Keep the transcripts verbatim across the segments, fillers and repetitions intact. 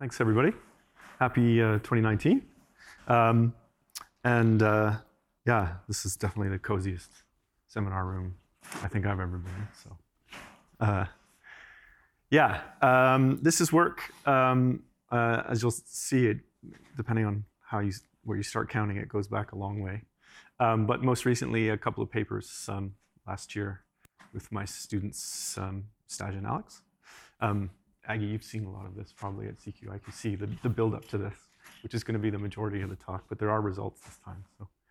Thanks, everybody. Happy uh, twenty nineteen. Um, and uh, yeah, this is definitely the coziest seminar room I think I've ever been in. So, uh, yeah, um, this is work. Um, uh, as you'll see, it depending on how you where you start counting, it goes back a long way. Um, but most recently, a couple of papers um, last year with my students, um, Staj and Alex. Um, Aggie, you've seen a lot of this probably at C Q I Q C, the, the build up to this, which is going to be the majority of the talk, but there are results this time.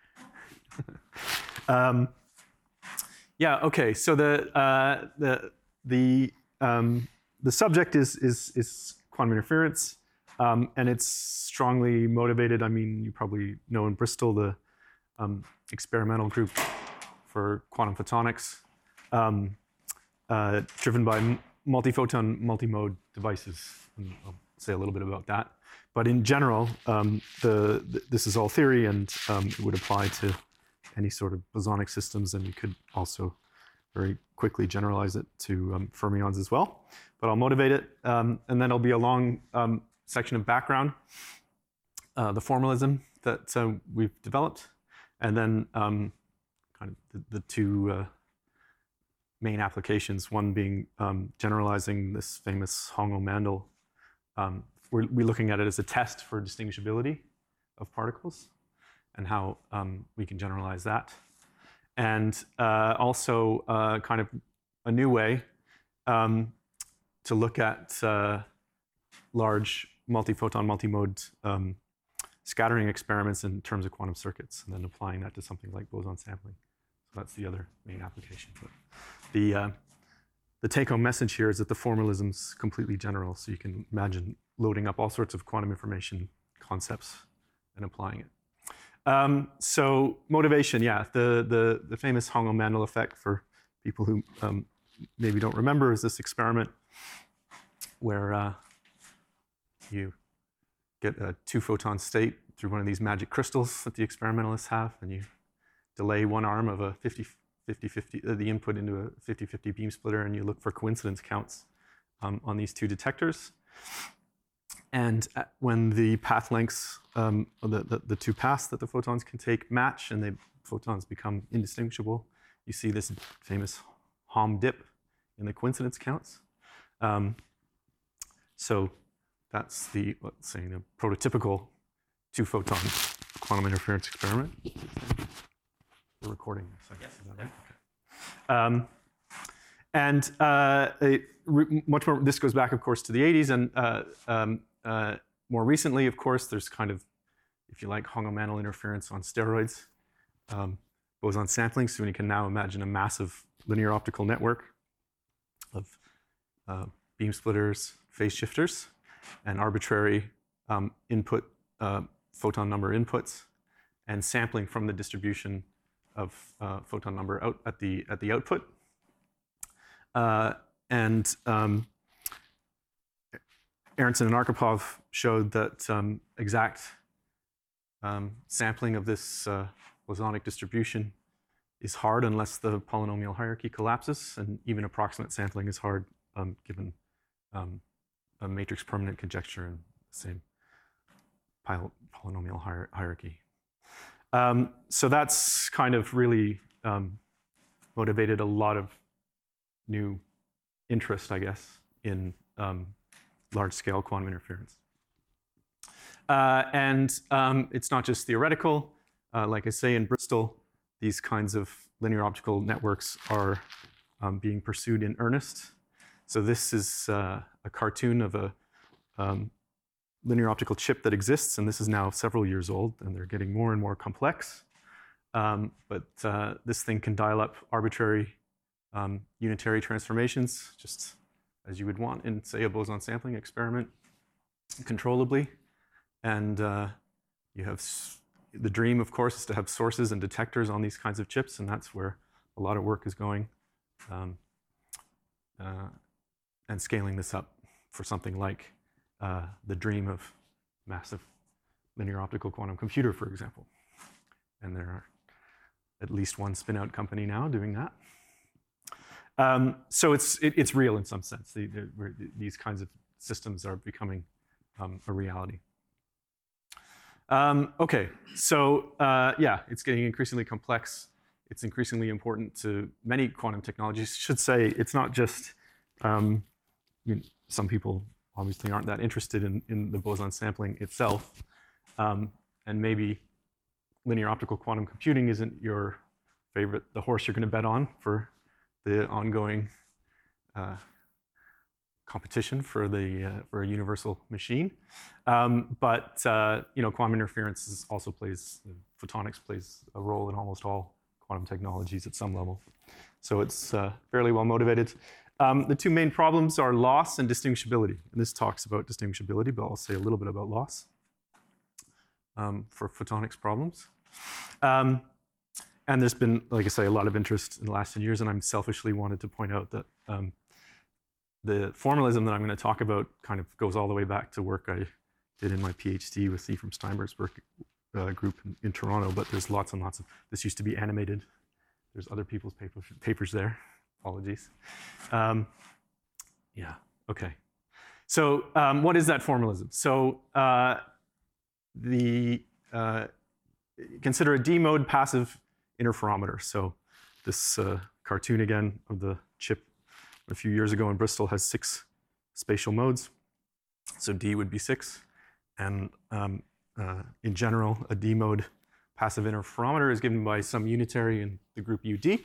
So, um, yeah, okay. So the uh, the the um, the subject is is is quantum interference, um, and it's strongly motivated. I mean, you probably know in Bristol the um, experimental group for quantum photonics, um, uh, driven by multi-photon, multi-mode devices. And I'll say a little bit about that. But in general, um, the, the, this is all theory, and um, it would apply to any sort of bosonic systems, and you could also very quickly generalize it to um, fermions as well. But I'll motivate it, um, and then there'll be a long um, section of background, uh, the formalism that uh, we've developed, and then um, kind of the, the two uh, main applications, one being um, generalizing this famous Hong-O-Mandel. Um, we're, we're looking at it as a test for distinguishability of particles and how um, we can generalize that. And uh, also uh, kind of a new way um, to look at uh, large multi-photon, multi-mode um, scattering experiments in terms of quantum circuits, and then applying that to something like boson sampling. So that's the other main application. But the, uh, the take-home message here is that the formalism's completely general, so you can imagine loading up all sorts of quantum information concepts and applying it. Um, so motivation, yeah, the, the, the famous Hong-O-Mandel effect, for people who um, maybe don't remember, is this experiment where uh, you get a two-photon state through one of these magic crystals that the experimentalists have, and you delay one arm of a fifty fifty, uh, the input into a fifty fifty beam splitter, and you look for coincidence counts um, on these two detectors. And when the path lengths, um, the, the, the two paths that the photons can take match and the photons become indistinguishable, you see this famous Hom dip in the coincidence counts. Um, so that's the, let's say, the prototypical two-photon quantum interference experiment. We're recording this, I guess. Is that right? Okay. Um, and uh, it, much more, this goes back, of course, to the eighties, and uh, um, uh, more recently, of course, there's kind of, if you like, Hong-O-Mandel interference on steroids, um, boson sampling. So you can now imagine a massive linear optical network of uh, beam splitters, phase shifters, and arbitrary um, input uh, photon number inputs, and sampling from the distribution of uh, photon number out at the at the output, uh, and um, Aronson and Arkhipov showed that um, exact um, sampling of this uh, bosonic distribution is hard unless the polynomial hierarchy collapses, and even approximate sampling is hard um, given um, a matrix permanent conjecture and the same polynomial hier hierarchy. Um, so that's kind of really um, motivated a lot of new interest, I guess, in um, large-scale quantum interference. Uh, and um, it's not just theoretical. Uh, like I say, in Bristol, these kinds of linear optical networks are um, being pursued in earnest. So this is uh, a cartoon of a um, linear optical chip that exists, and this is now several years old, and they're getting more and more complex. Um, but uh, this thing can dial up arbitrary um, unitary transformations, just as you would want in, say, a boson sampling experiment, controllably. And uh, you have the dream, of course, is to have sources and detectors on these kinds of chips, and that's where a lot of work is going, um, uh, and scaling this up for something like Uh, the dream of massive linear optical quantum computer, for example. And there are at least one spin-out company now doing that. Um, so it's, it, it's real in some sense. The, the, these kinds of systems are becoming um, a reality. Um, okay, so uh, yeah, it's getting increasingly complex. It's increasingly important to many quantum technologies. I should say it's not just, um, you know, some people obviously aren't that interested in, in the boson sampling itself. Um, and maybe linear optical quantum computing isn't your favorite, the horse you're going to bet on for the ongoing uh, competition for the uh, for a universal machine. Um, but uh, you know, quantum interference is also plays, photonics plays a role in almost all quantum technologies at some level. So it's uh, fairly well motivated. Um, the two main problems are loss and distinguishability. And this talks about distinguishability, but I'll say a little bit about loss um, for photonics problems. Um, and there's been, like I say, a lot of interest in the last ten years, and I'm selfishly wanted to point out that um, the formalism that I'm going to talk about kind of goes all the way back to work I did in my PhD with Ephraim Steinberg's work uh, group in, in Toronto, but there's lots and lots of, this used to be animated. There's other people's paper, papers there. Apologies. Um, yeah, okay. So um, what is that formalism? So uh, the, uh, consider a D-mode passive interferometer. So this uh, cartoon again of the chip a few years ago in Bristol has six spatial modes. So D would be six. And um, uh, in general, a D-mode passive interferometer is given by some unitary in the group U D.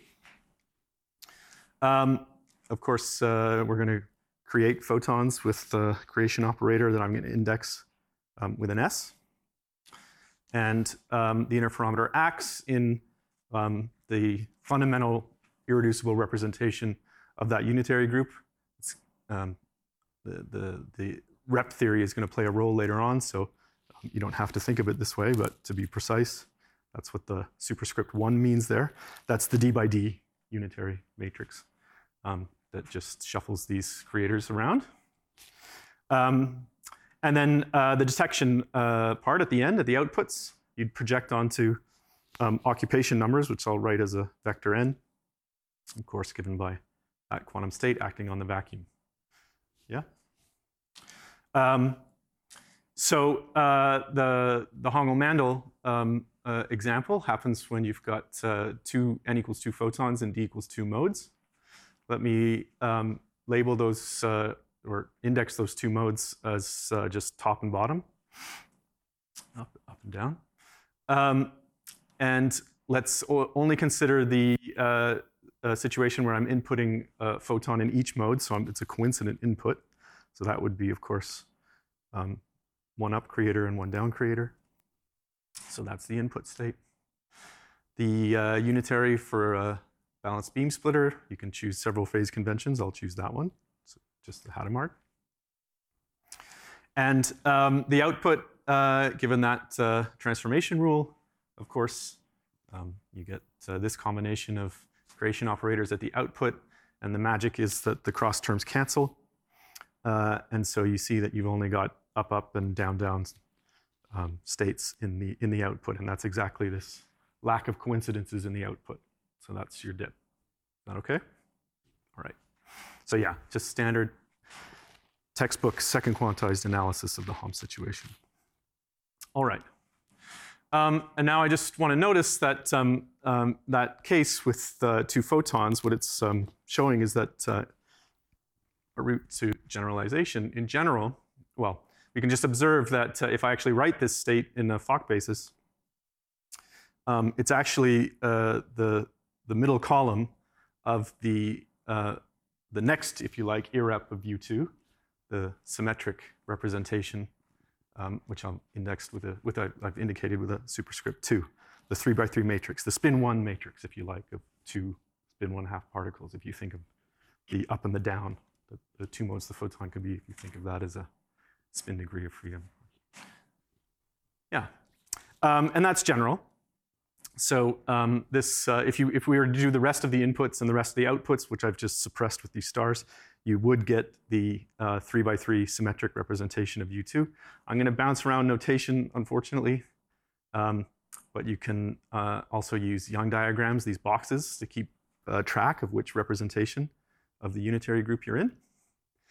Um, of course, uh, we're going to create photons with the creation operator that I'm going to index um, with an S. And um, the interferometer acts in um, the fundamental irreducible representation of that unitary group. It's, um, the, the, the rep theory is going to play a role later on, so um, you don't have to think of it this way, but to be precise, that's what the superscript one means there. That's the D by D unitary matrix um, that just shuffles these creators around. Um, and then uh, the detection uh, part at the end, at the outputs, you'd project onto um, occupation numbers, which I'll write as a vector n, of course, given by that quantum state acting on the vacuum. Yeah? Um, so uh, the, the Hongel-Mandel um, uh, example happens when you've got uh, two n equals two photons and d equals two modes. Let me um, label those uh, or index those two modes as uh, just top and bottom, up, up and down. Um, and let's only consider the uh, uh, situation where I'm inputting a photon in each mode, so I'm, it's a coincident input. So that would be, of course, um, one up creator and one down creator. So that's the input state. The uh, unitary for a balanced beam splitter, you can choose several phase conventions. I'll choose that one, so just the Hadamard. And um, the output, uh, given that uh, transformation rule, of course, um, you get uh, this combination of creation operators at the output, and the magic is that the cross terms cancel. Uh, and so you see that you've only got up, up, and down, down um, states in the, in the output, and that's exactly this lack of coincidences in the output. So that's your dip. Is that okay? All right. So yeah, just standard textbook second quantized analysis of the Hom situation. All right. Um, and now I just want to notice that um, um, that case with uh, two photons, what it's um, showing is that uh, a route to generalization in general, well, we can just observe that uh, if I actually write this state in a Fock basis, um, it's actually uh, the, the middle column of the, uh, the next, if you like, irrep of U two, the symmetric representation, um, which I'll index with a, with a, I've indicated with a superscript two, the three by three matrix, the spin one matrix, if you like, of two spin one half particles, if you think of the up and the down, the, the two modes the photon could be, if you think of that as a spin degree of freedom. Yeah, um, and that's general. So um, this, uh, if, you, if we were to do the rest of the inputs and the rest of the outputs, which I've just suppressed with these stars, you would get the uh, three by three symmetric representation of U two. I'm going to bounce around notation, unfortunately, um, but you can uh, also use Young diagrams, these boxes, to keep uh, track of which representation of the unitary group you're in.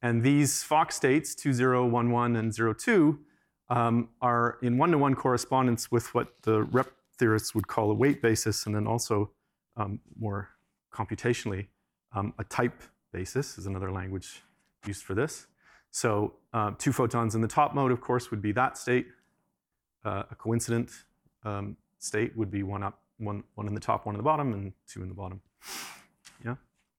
And these Fock states, two, zero, one, one, and zero, two, um, are in one-to-one correspondence with what the rep theorists would call a weight basis, and then also um, more computationally, um, a type basis is another language used for this. So uh, two photons in the top mode, of course, would be that state. Uh, a coincident um, state would be one up, one, one in the top, one in the bottom, and two in the bottom. Yeah?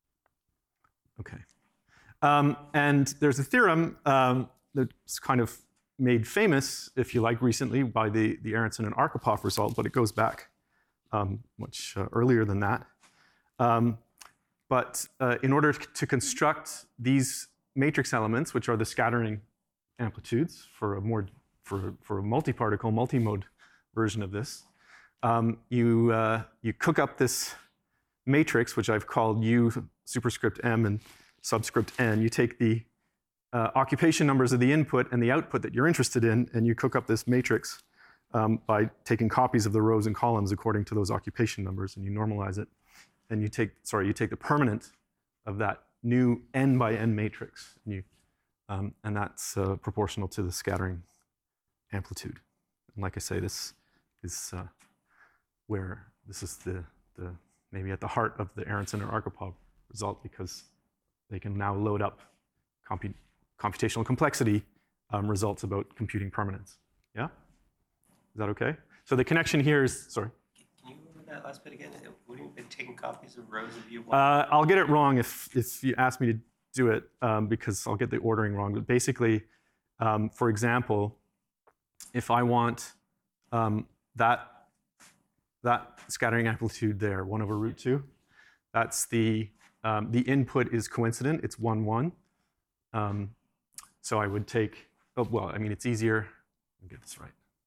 Okay. Um, and there's a theorem um, that's kind of made famous, if you like, recently by the, the Aronson and Arkhipov result, but it goes back um, much uh, earlier than that. Um, but uh, in order to construct these matrix elements, which are the scattering amplitudes for a more for, for a multi-particle, multi-mode version of this, um, you, uh, you cook up this matrix, which I've called U superscript M and subscript N. You take the uh, occupation numbers of the input and the output that you're interested in, and you cook up this matrix um, by taking copies of the rows and columns according to those occupation numbers, and you normalize it. And you take, sorry, you take the permanent of that new N by N matrix, and, you, um, and that's uh, proportional to the scattering amplitude. And like I say, this is uh, where this is the, the maybe at the heart of the Aronson or Arkhipov result, because they can now load up comput computational complexity um, results about computing permanence. Yeah? Is that okay? So the connection here is, sorry. Can you remember that last bit again? Wouldn't you have been taking copies of rows of U? Uh, I'll get it wrong if, if you ask me to do it, um, because I'll get the ordering wrong. But basically, um, for example, if I want um, that, that scattering amplitude there, one over root two, that's the, um, the input is coincident, it's one, one. Um, so I would take, oh, well, I mean, it's easier, let me get this right.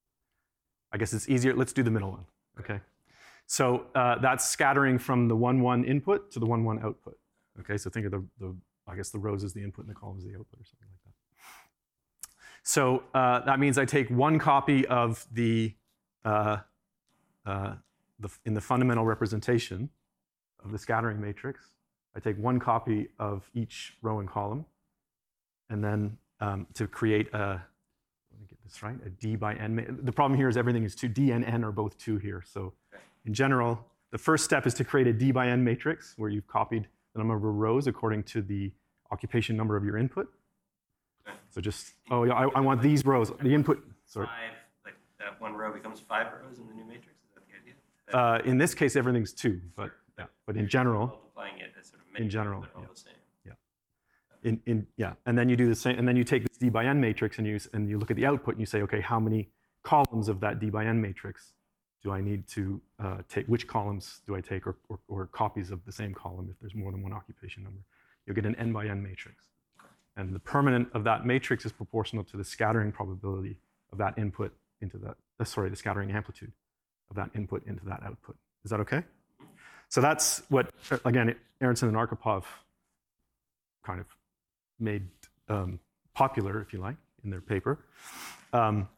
I guess it's easier, let's do the middle one, okay? So uh, that's scattering from the one, one input to the one, one output. Okay, so think of the, the, I guess the rows as the input and the columns as the output or something like that. So uh, that means I take one copy of the, uh, uh, the, in the fundamental representation of the scattering matrix. I take one copy of each row and column, and then um, to create a, let me get this right, a D by N. The problem here is everything is two. D and N are both two here. So in general, the first step is to create a D by N matrix where you've copied the number of rows according to the occupation number of your input. Okay. So just, oh yeah, I, I want these rows. The input, sorry. Five, like that one row becomes five rows in the new matrix? Is that the idea? Uh, in this case, everything's two, but yeah, but in general, Multiplying it as sort of in general, but all yeah. the same. Yeah. In, in, yeah, and then you do the same, and then you take this D by N matrix and you, and you look at the output and you say, okay, how many columns of that D by N matrix do I need to uh, take? Which columns do I take, or, or, or copies of the same column if there's more than one occupation number? You'll get an N by N matrix. And the permanent of that matrix is proportional to the scattering probability of that input into that, uh, sorry, the scattering amplitude of that input into that output. Is that okay? So that's what, again, Aronson and Arkhipov kind of made um, popular, if you like, in their paper. Um,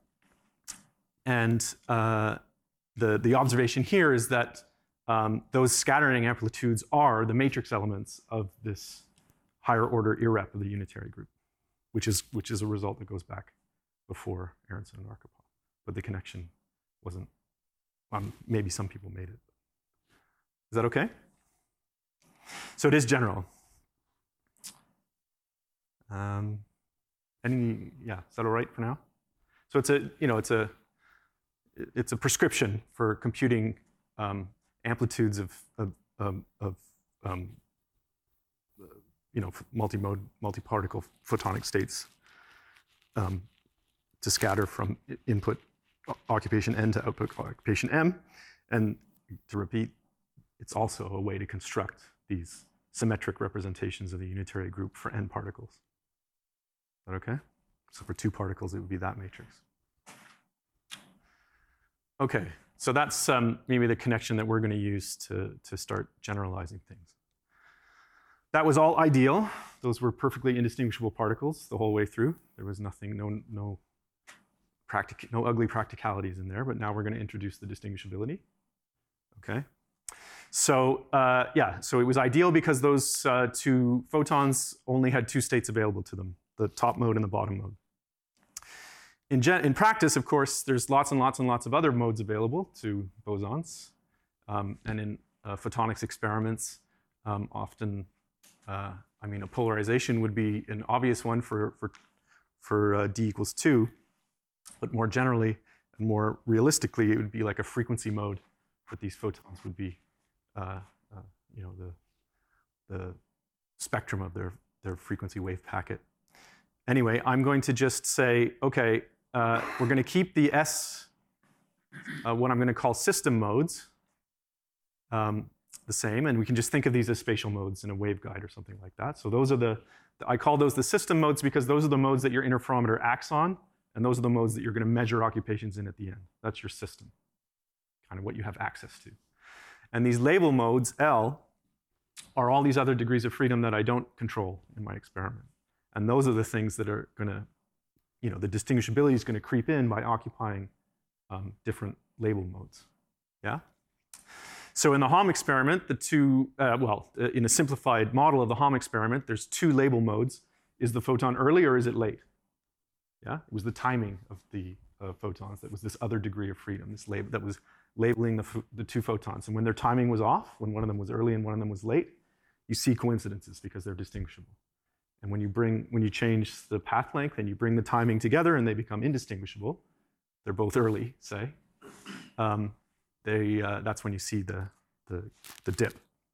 and uh, the, the observation here is that um, those scattering amplitudes are the matrix elements of this higher order irrep of the unitary group, which is, which is a result that goes back before Aronson and Arkhipov. But the connection wasn't, um, maybe some people made it. Is that okay? So it is general. Um, any, yeah, is that all right for now? So it's a, you know, it's a, it's a prescription for computing um, amplitudes of, of, um, of um, you know, multi-mode, multi-particle photonic states um, to scatter from input occupation N to output occupation M. And to repeat, it's also a way to construct these symmetric representations of the unitary group for N particles. Is that okay? So for two particles, it would be that matrix. Okay, so that's um, maybe the connection that we're going to use to, to start generalizing things. That was all ideal. Those were perfectly indistinguishable particles the whole way through. There was nothing, no, no, practic no ugly practicalities in there, but now we're going to introduce the distinguishability. Okay? So uh, yeah, so it was ideal because those uh, two photons only had two states available to them, the top mode and the bottom mode. In, gen in practice, of course, there's lots and lots and lots of other modes available to bosons. Um, and in uh, photonics experiments, um, often, uh, I mean, a polarization would be an obvious one for, for, for uh, d equals two. But more generally and more realistically, it would be like a frequency mode that these photons would be, uh, uh, you know, the, the spectrum of their, their frequency wave packet. Anyway, I'm going to just say, okay, uh, we're going to keep the S, uh, what I'm going to call system modes, um, the same, and we can just think of these as spatial modes in a waveguide or something like that. So those are the, I call those the system modes because those are the modes that your interferometer acts on, and those are the modes that you're going to measure occupations in at the end. That's your system, kind of what you have access to. And these label modes, L, are all these other degrees of freedom that I don't control in my experiment. And those are the things that are going to, you know, the distinguishability is going to creep in by occupying um, different label modes. Yeah? So in the Hom experiment, the two, uh, well, in a simplified model of the Hom experiment, there's two label modes. Is the photon early or is it late? Yeah? It was the timing of the uh, photons that was this other degree of freedom, this label that was labeling the, the two photons. And when their timing was off, when one of them was early and one of them was late, you see coincidences because they're distinguishable. And when you bring, when you change the path length and you bring the timing together and they become indistinguishable, they're both early, say, um, they, uh, that's when you see the, the, the dip.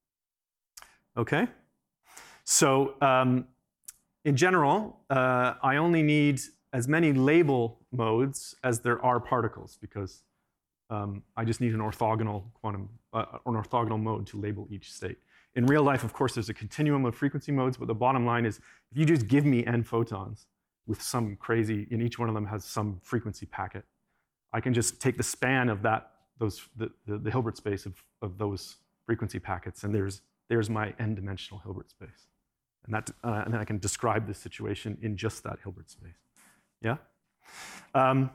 Okay? So um, in general, uh, I only need as many label modes as there are particles because um, I just need an orthogonal quantum, uh, an orthogonal mode to label each state. In real life, of course, there's a continuum of frequency modes, but the bottom line is if you just give me n photons with some crazy, and each one of them has some frequency packet, I can just take the span of that, those, the, the, the Hilbert space of, of those frequency packets, and there's, there's my n-dimensional Hilbert space. And, that, uh, and then I can describe this situation in just that Hilbert space. Yeah? Um,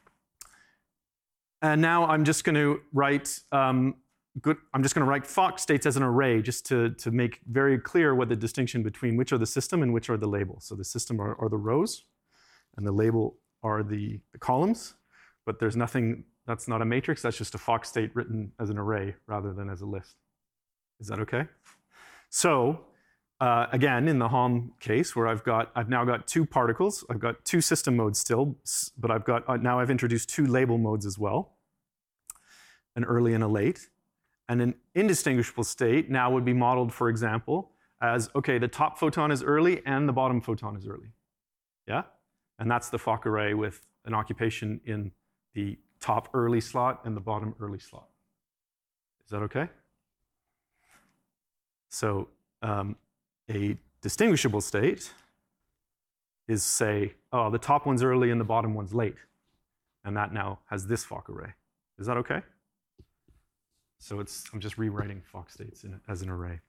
and now I'm just going to write um, Good. I'm just going to write Fock states as an array just to, to make very clear what the distinction between which are the system and which are the label. So the system are, are the rows, and the label are the, the columns. But there's nothing, that's not a matrix, that's just a Fock state written as an array rather than as a list. Is that okay? So uh, again, in the Hom case where I've got, I've now got two particles, I've got two system modes still, but I've got, uh, now I've introduced two label modes as well, an early and a late. And an indistinguishable state now would be modeled, for example, as, okay, the top photon is early and the bottom photon is early. Yeah? And that's the Fock array with an occupation in the top early slot and the bottom early slot. Is that okay? So um, a distinguishable state is, say, oh, the top one's early and the bottom one's late. And that now has this Fock array. Is that okay? So it's, I'm just rewriting Fock states in, as an array.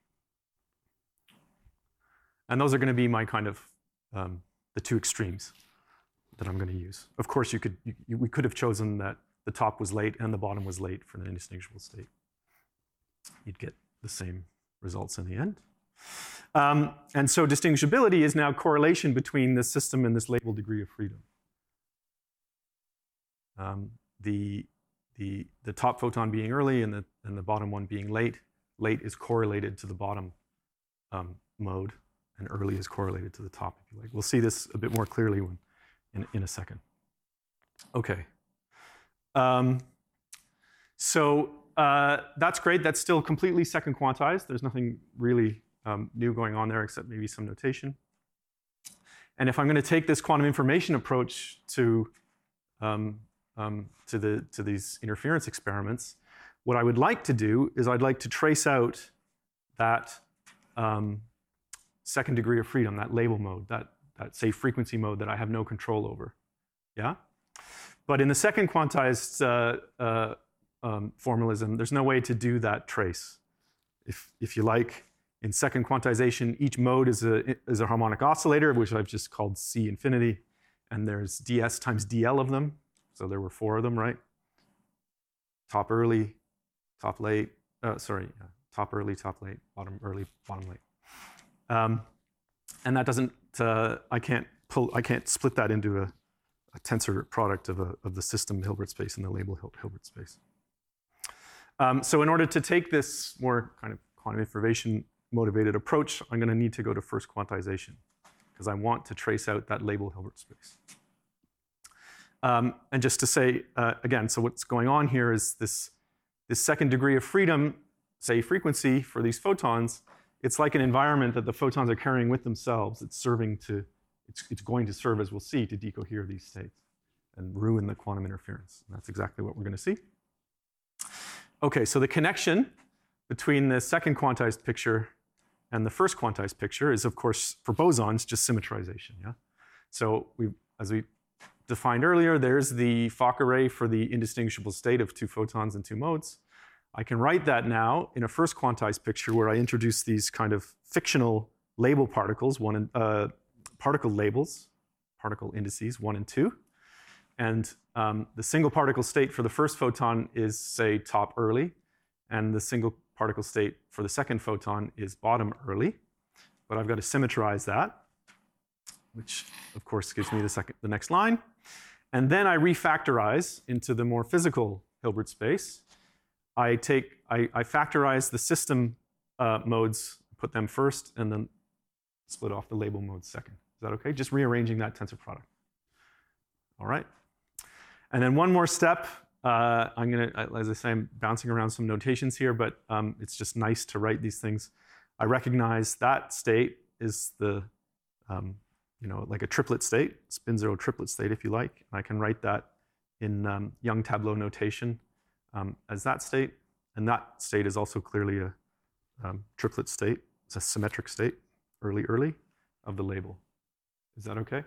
And those are going to be my kind of, um, the two extremes that I'm going to use. Of course, you could, you, you, we could have chosen that the top was late and the bottom was late for an indistinguishable state. You'd get the same results in the end. Um, and so distinguishability is now correlation between this system and this label degree of freedom. Um, the The, the top photon being early and the, and the bottom one being late. Late is correlated to the bottom um, mode, and early is correlated to the top, if you like. We'll see this a bit more clearly when, in, in a second. Okay. Um, so uh, that's great. That's still completely second quantized. There's nothing really um, new going on there except maybe some notation. And if I'm going to take this quantum information approach to um, Um, to, the, to these interference experiments, what I would like to do is I'd like to trace out that um, second degree of freedom, that label mode, that, that, say, frequency mode that I have no control over. Yeah? But in the second quantized uh, uh, um, formalism, there's no way to do that trace. If, if you like, in second quantization, each mode is a, is a harmonic oscillator, which I've just called C infinity, and there's ds times dl of them. So there were four of them, right? Top early, top late, uh, sorry, top early, top late, bottom early, bottom late. Um, and that doesn't, uh, I can't pull, I can't split that into a, a tensor product of, a, of the system Hilbert space and the label Hil Hilbert space. Um, so in order to take this more kind of quantum information motivated approach, I'm going to need to go to first quantization because I want to trace out that label Hilbert space. Um, and just to say, uh, again, so what's going on here is this, this second degree of freedom, say frequency for these photons, it's like an environment that the photons are carrying with themselves. It's serving to, it's, it's going to serve, as we'll see, to decohere these states and ruin the quantum interference. And that's exactly what we're going to see. Okay, so the connection between the second quantized picture and the first quantized picture is, of course, for bosons, just symmetrization. Yeah. So we, as we defined earlier, there's the Fock array for the indistinguishable state of two photons and two modes. I can write that now in a first quantized picture where I introduce these kind of fictional label particles, one in, uh, particle labels, particle indices, one and two. And um, the single particle state for the first photon is, say, top early, and the single particle state for the second photon is bottom early. But I've got to symmetrize that, which of course gives me the, second, the next line. And then I refactorize into the more physical Hilbert space. I take, I, I factorize the system uh, modes, put them first, and then split off the label modes second. Is that okay? Just rearranging that tensor product. All right. And then one more step. Uh, I'm going to, as I say, I'm bouncing around some notations here, but um, it's just nice to write these things. I recognize that state is the, um, you know, like a triplet state, spin zero triplet state, if you like. And I can write that in um, Young tableau notation um, as that state. And that state is also clearly a um, triplet state. It's a symmetric state, early, early, of the label. Is that okay?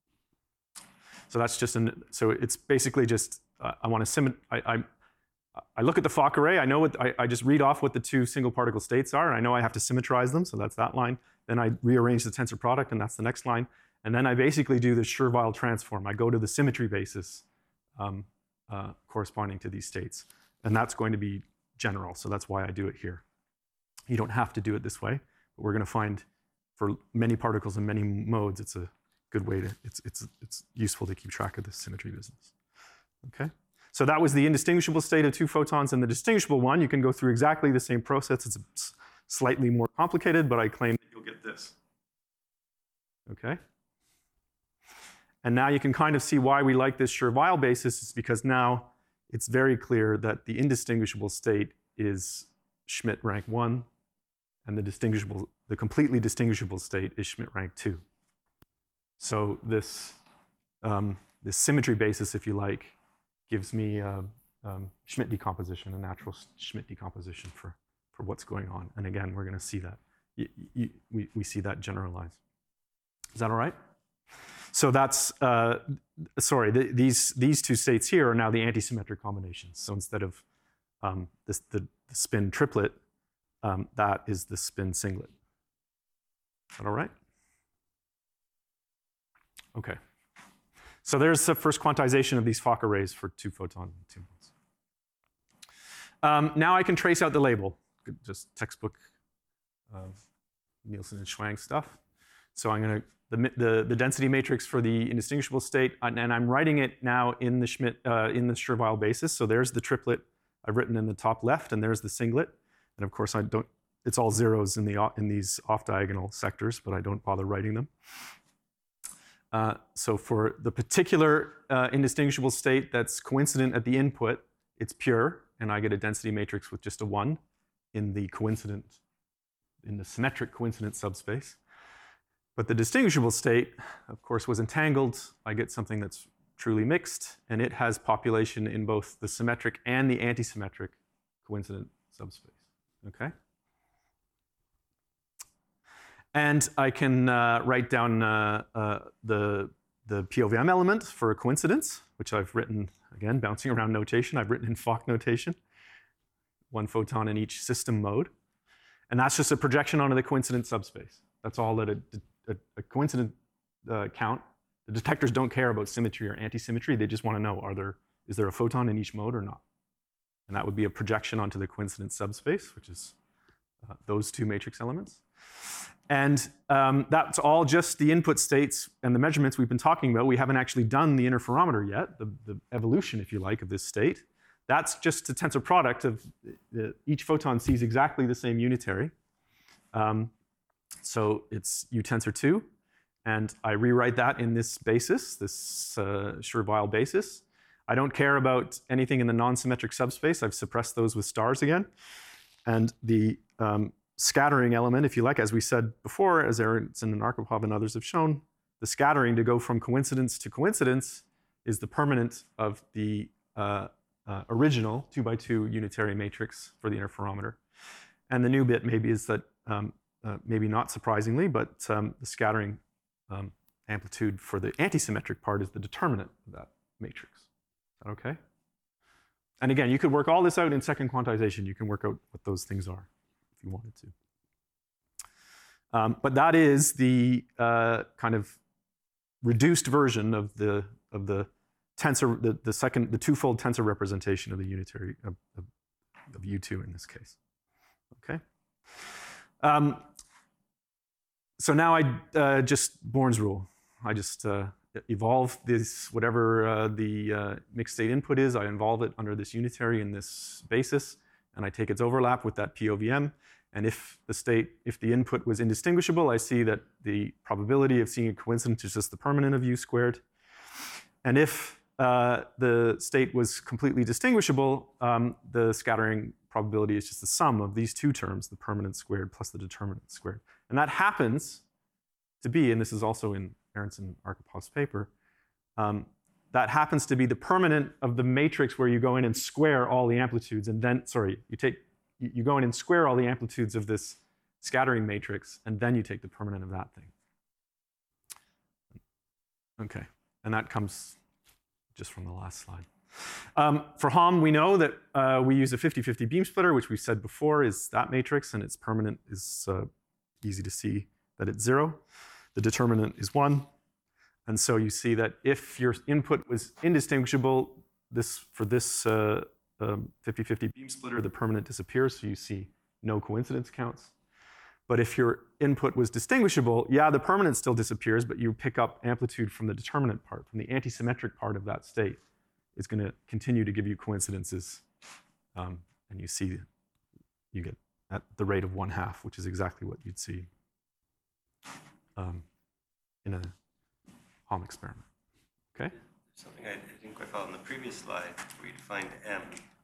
So that's just an, so it's basically just, uh, I want to sim, I, I, I look at the Fock array, I know what, I, I just read off what the two single particle states are, and I know I have to symmetrize them, so that's that line. Then I rearrange the tensor product, and that's the next line. And then I basically do the Schur-Weil transform. I go to the symmetry basis um, uh, corresponding to these states. And that's going to be general, so that's why I do it here. You don't have to do it this way, but we're going to find for many particles and many modes, it's a good way to, it's, it's, it's useful to keep track of the symmetry business. Okay? So that was the indistinguishable state of two photons, and the distinguishable one, you can go through exactly the same process. It's slightly more complicated, but I claim that you'll get this. Okay? And now you can kind of see why we like this Schur-Weil basis, is because now it's very clear that the indistinguishable state is Schmidt rank one, and the distinguishable, the completely distinguishable state is Schmidt rank two. So this, um, this symmetry basis, if you like, gives me uh, um, Schmidt decomposition, a natural Schmidt decomposition for, for what's going on. And again, we're going to see that. Y y we, we see that generalized. Is that all right? So that's, uh, sorry, the, these, these two states here are now the antisymmetric combinations. So instead of um, this, the, the spin triplet, um, that is the spin singlet. Is that all right? Okay. So there's the first quantization of these Fock arrays for two photons and two modes. Um, now I can trace out the label, just textbook uh, Nielsen and Schwang stuff. So I'm going to, the, the, the density matrix for the indistinguishable state, and, and I'm writing it now in the Schmidt, uh, in the Schur-Weil basis. So there's the triplet I've written in the top left, and there's the singlet. And of course, I don't, it's all zeros in, the, in these off-diagonal sectors, but I don't bother writing them. Uh, so for the particular uh, indistinguishable state that's coincident at the input, it's pure, and I get a density matrix with just a one in the coincident, in the symmetric coincident subspace. But the distinguishable state, of course, was entangled. I get something that's truly mixed, and it has population in both the symmetric and the antisymmetric coincident subspace. Okay? And I can uh, write down uh, uh, the, the P O V M element for a coincidence, which I've written, again, bouncing around notation. I've written in Fock notation, one photon in each system mode. And that's just a projection onto the coincident subspace. That's all that a, a, a coincident uh, count. The detectors don't care about symmetry or antisymmetry. They just want to know, are there, is there a photon in each mode or not? And that would be a projection onto the coincident subspace, which is uh, those two matrix elements. And um, that's all just the input states and the measurements we've been talking about. We haven't actually done the interferometer yet, the, the evolution, if you like, of this state. That's just a tensor product of uh, each photon sees exactly the same unitary. Um, so it's U tensor two. And I rewrite that in this basis, this uh, Schur-Weil basis. I don't care about anything in the non-symmetric subspace. I've suppressed those with stars again. And the um, scattering element, if you like, as we said before, as Aronson and Arkhipov and others have shown, the scattering to go from coincidence to coincidence is the permanent of the uh, uh, original two by two unitary matrix for the interferometer. And the new bit maybe is that, um, uh, maybe not surprisingly, but um, the scattering um, amplitude for the antisymmetric part is the determinant of that matrix. Is that okay? And again, you could work all this out in second quantization. You can work out what those things are if you wanted to. Um, but that is the uh, kind of reduced version of the of the tensor, the, the second, the twofold tensor representation of the unitary of, of, of U two in this case. Okay. Um, so now I uh, just Born's rule. I just uh, evolve this, whatever uh, the uh, mixed state input is, I involve it under this unitary in this basis, and I take its overlap with that P O V M. And if the state, if the input was indistinguishable, I see that the probability of seeing a coincidence is just the permanent of U squared. And if uh, the state was completely distinguishable, um, the scattering probability is just the sum of these two terms, the permanent squared plus the determinant squared. And that happens to be, and this is also in Aronson Archipov's paper, um, that happens to be the permanent of the matrix where you go in and square all the amplitudes, and then, sorry, you take, you, you go in and square all the amplitudes of this scattering matrix, and then you take the permanent of that thing. Okay, and that comes just from the last slide. Um, for Hom, we know that uh, we use a fifty fifty beam splitter, which we said before is that matrix, and its permanent is uh, easy to see that it's zero. The determinant is one. And so you see that if your input was indistinguishable, this, for this fifty fifty uh, um, beam splitter, the permanent disappears, so you see no coincidence counts. But if your input was distinguishable, yeah, the permanent still disappears, but you pick up amplitude from the determinant part, from the antisymmetric part of that state. It's going to continue to give you coincidences, um, and you see you get at the rate of one half, which is exactly what you'd see um, in a Hom experiment. Okay? Something I didn't quite follow on the previous slide where you defined M.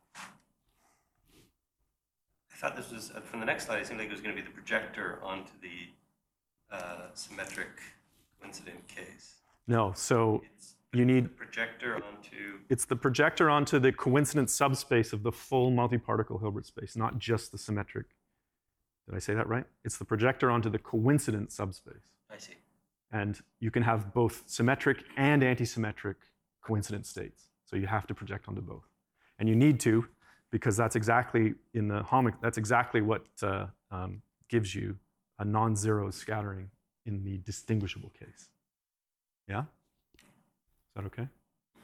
I thought this was, uh, from the next slide, it seemed like it was going to be the projector onto the uh, symmetric coincident case. No, so It's you need the projector onto, it's the projector onto the coincident subspace of the full multiparticle Hilbert space, not just the symmetric. Did I say that right? It's the projector onto the coincident subspace. I see. And you can have both symmetric and antisymmetric coincident states. So you have to project onto both. And you need to, because that's exactly in the Hom, that's exactly what uh, um, gives you a non-zero scattering in the distinguishable case. Yeah? Is that okay?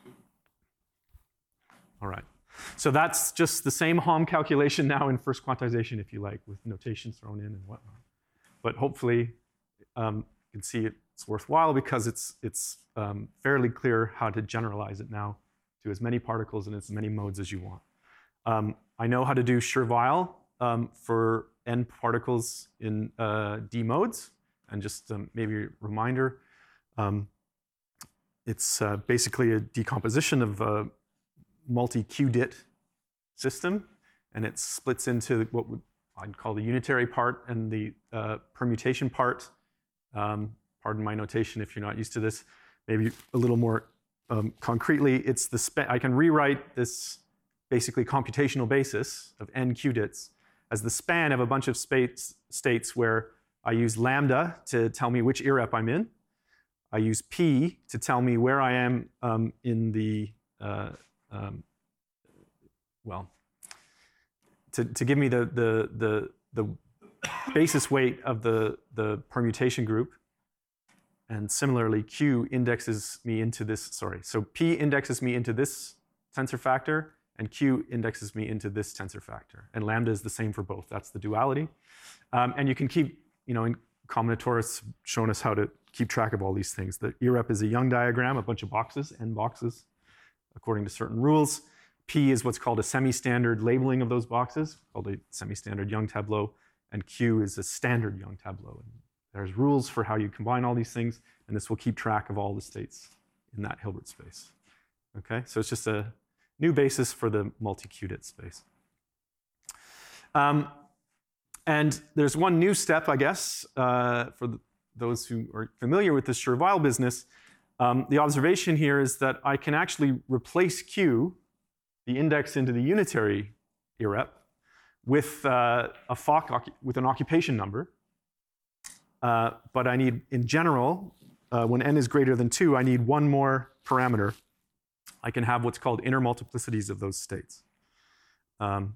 All right. So that's just the same Hom calculation now in first quantization, if you like, with notation thrown in and whatnot. But hopefully, um, you can see it's worthwhile because it's, it's um, fairly clear how to generalize it now to as many particles and as many modes as you want. Um, I know how to do Schur-Weil um, for n particles in uh, d modes, and just um, maybe a reminder, um, it's uh, basically a decomposition of a multi-qubit system, and it splits into what would, I'd call the unitary part and the uh, permutation part. Um, pardon my notation if you're not used to this. Maybe a little more um, concretely, it's the span. I can rewrite this basically computational basis of n qubits as the span of a bunch of space, states where I use lambda to tell me which irrep I'm in. I use p to tell me where I am um, in the, uh, um, well, to, to give me the, the, the, the basis weight of the, the permutation group. And similarly, q indexes me into this, sorry, so p indexes me into this tensor factor, and Q indexes me into this tensor factor. And lambda is the same for both. That's the duality. Um, and you can keep, you know, in combinatorics showing us how to keep track of all these things. The E rep is a Young diagram, a bunch of boxes, n boxes, according to certain rules. P is what's called a semi-standard labeling of those boxes, called a semi-standard Young tableau, and Q is a standard Young tableau. And there's rules for how you combine all these things, and this will keep track of all the states in that Hilbert space. Okay, so it's just a new basis for the multi-qubit space. Um, and there's one new step, I guess, uh, for the, those who are familiar with the Schur-Weil business. Um, the observation here is that I can actually replace Q, the index into the unitary E rep, with uh, a F O C with an occupation number. Uh, but I need, in general, uh, when n is greater than two, I need one more parameter. I can have what's called inner multiplicities of those states. Um,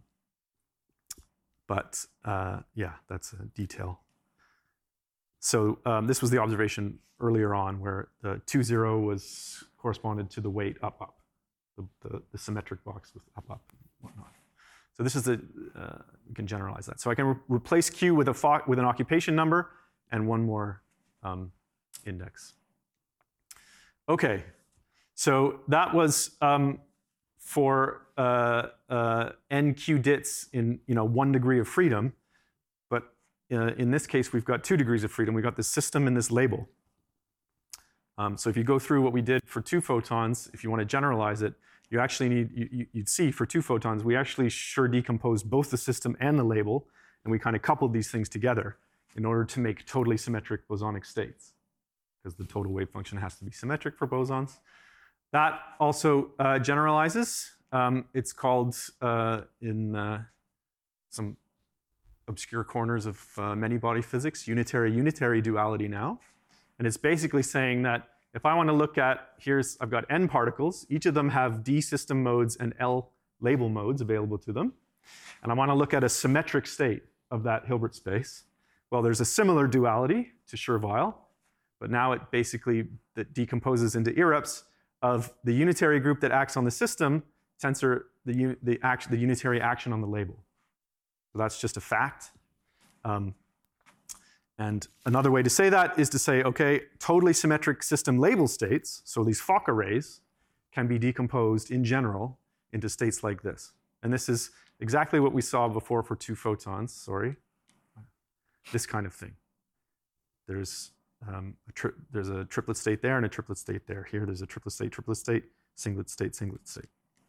but uh, yeah, that's a detail. So um, this was the observation earlier on where the two zero was corresponded to the weight up up, the, the, the symmetric box with up up and whatnot. So this is the, uh, we can generalize that. So I can re replace Q with, a F O C, with an occupation number and one more um, index. Okay, so that was um, for uh, uh, n Q dits in you know, one degree of freedom. But uh, in this case, we've got two degrees of freedom. We've got this system and this label. Um, so if you go through what we did for two photons, if you want to generalize it, you actually need, you, you'd see for two photons, we actually sure decomposed both the system and the label, and we kind of coupled these things together in order to make totally symmetric bosonic states, because the total wave function has to be symmetric for bosons. That also uh, generalizes. Um, it's called, uh, in uh, some obscure corners of uh, many-body physics, unitary-unitary duality now. And it's basically saying that if I want to look at, here's, I've got n particles. Each of them have d system modes and L label modes available to them. And I want to look at a symmetric state of that Hilbert space. Well, there's a similar duality to Schur-Weil, but now it basically that decomposes into E reps of the unitary group that acts on the system, tensor the, the, action, the unitary action on the label. So that's just a fact. Um, and another way to say that is to say, okay, totally symmetric system label states, so these F O C arrays, can be decomposed in general into states like this. And this is exactly what we saw before for two photons, sorry. This kind of thing. There's, um, a tri there's a triplet state there and a triplet state there. Here there's a triplet state, triplet state, singlet state, singlet state.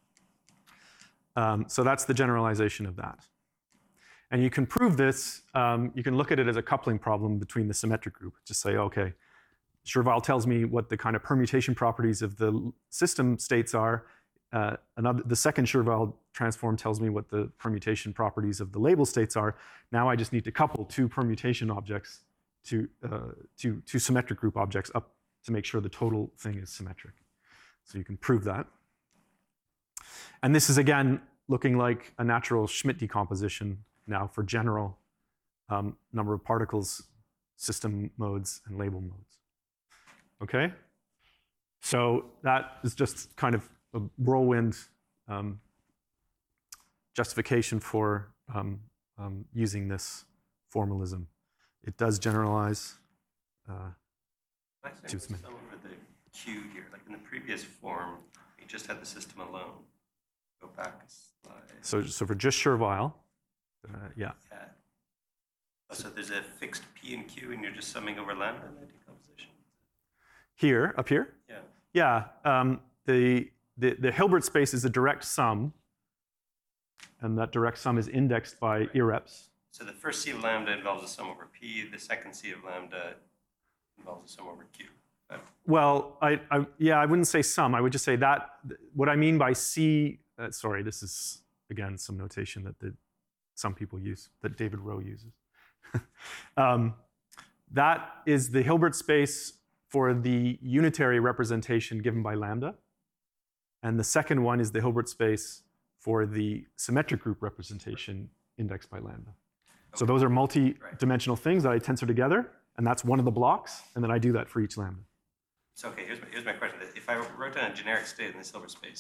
Um, so that's the generalization of that. And you can prove this, um, you can look at it as a coupling problem between the symmetric group. Just say, okay, Schur-Weil tells me what the kind of permutation properties of the system states are. Uh, another, the second Schur-Weil transform tells me what the permutation properties of the label states are. Now I just need to couple two permutation objects to, uh, to, to symmetric group objects up to make sure the total thing is symmetric. So you can prove that. And this is, again, looking like a natural Schmidt decomposition now for general um, number of particles, system modes, and label modes. Okay? So that is just kind of a whirlwind um, justification for um, um, using this formalism. It does generalize. Uh, Actually, some over the Q here, like in the previous form, you just had the system alone. Go back a slide. So, so for just Schur-Weil, uh, yeah. Yeah. Oh, so there's a fixed P and Q, and you're just summing over lambda in that decomposition. Here, up here. Yeah. Yeah. Um, the The, the Hilbert space is a direct sum, and that direct sum is indexed by right. E reps. So the first C of lambda involves a sum over P, the second C of lambda involves a sum over Q. But well, I, I, yeah, I wouldn't say sum. I would just say that, what I mean by C, uh, sorry, this is, again, some notation that the, some people use, that David Rowe uses. um, that is the Hilbert space for the unitary representation given by lambda. And the second one is the Hilbert space for the symmetric group representation indexed by lambda. Okay. So those are multi-dimensional right. things that I tensor together, and that's one of the blocks, and then I do that for each lambda. So okay, here's my, here's my question. If I wrote down a generic state in this Hilbert space, it would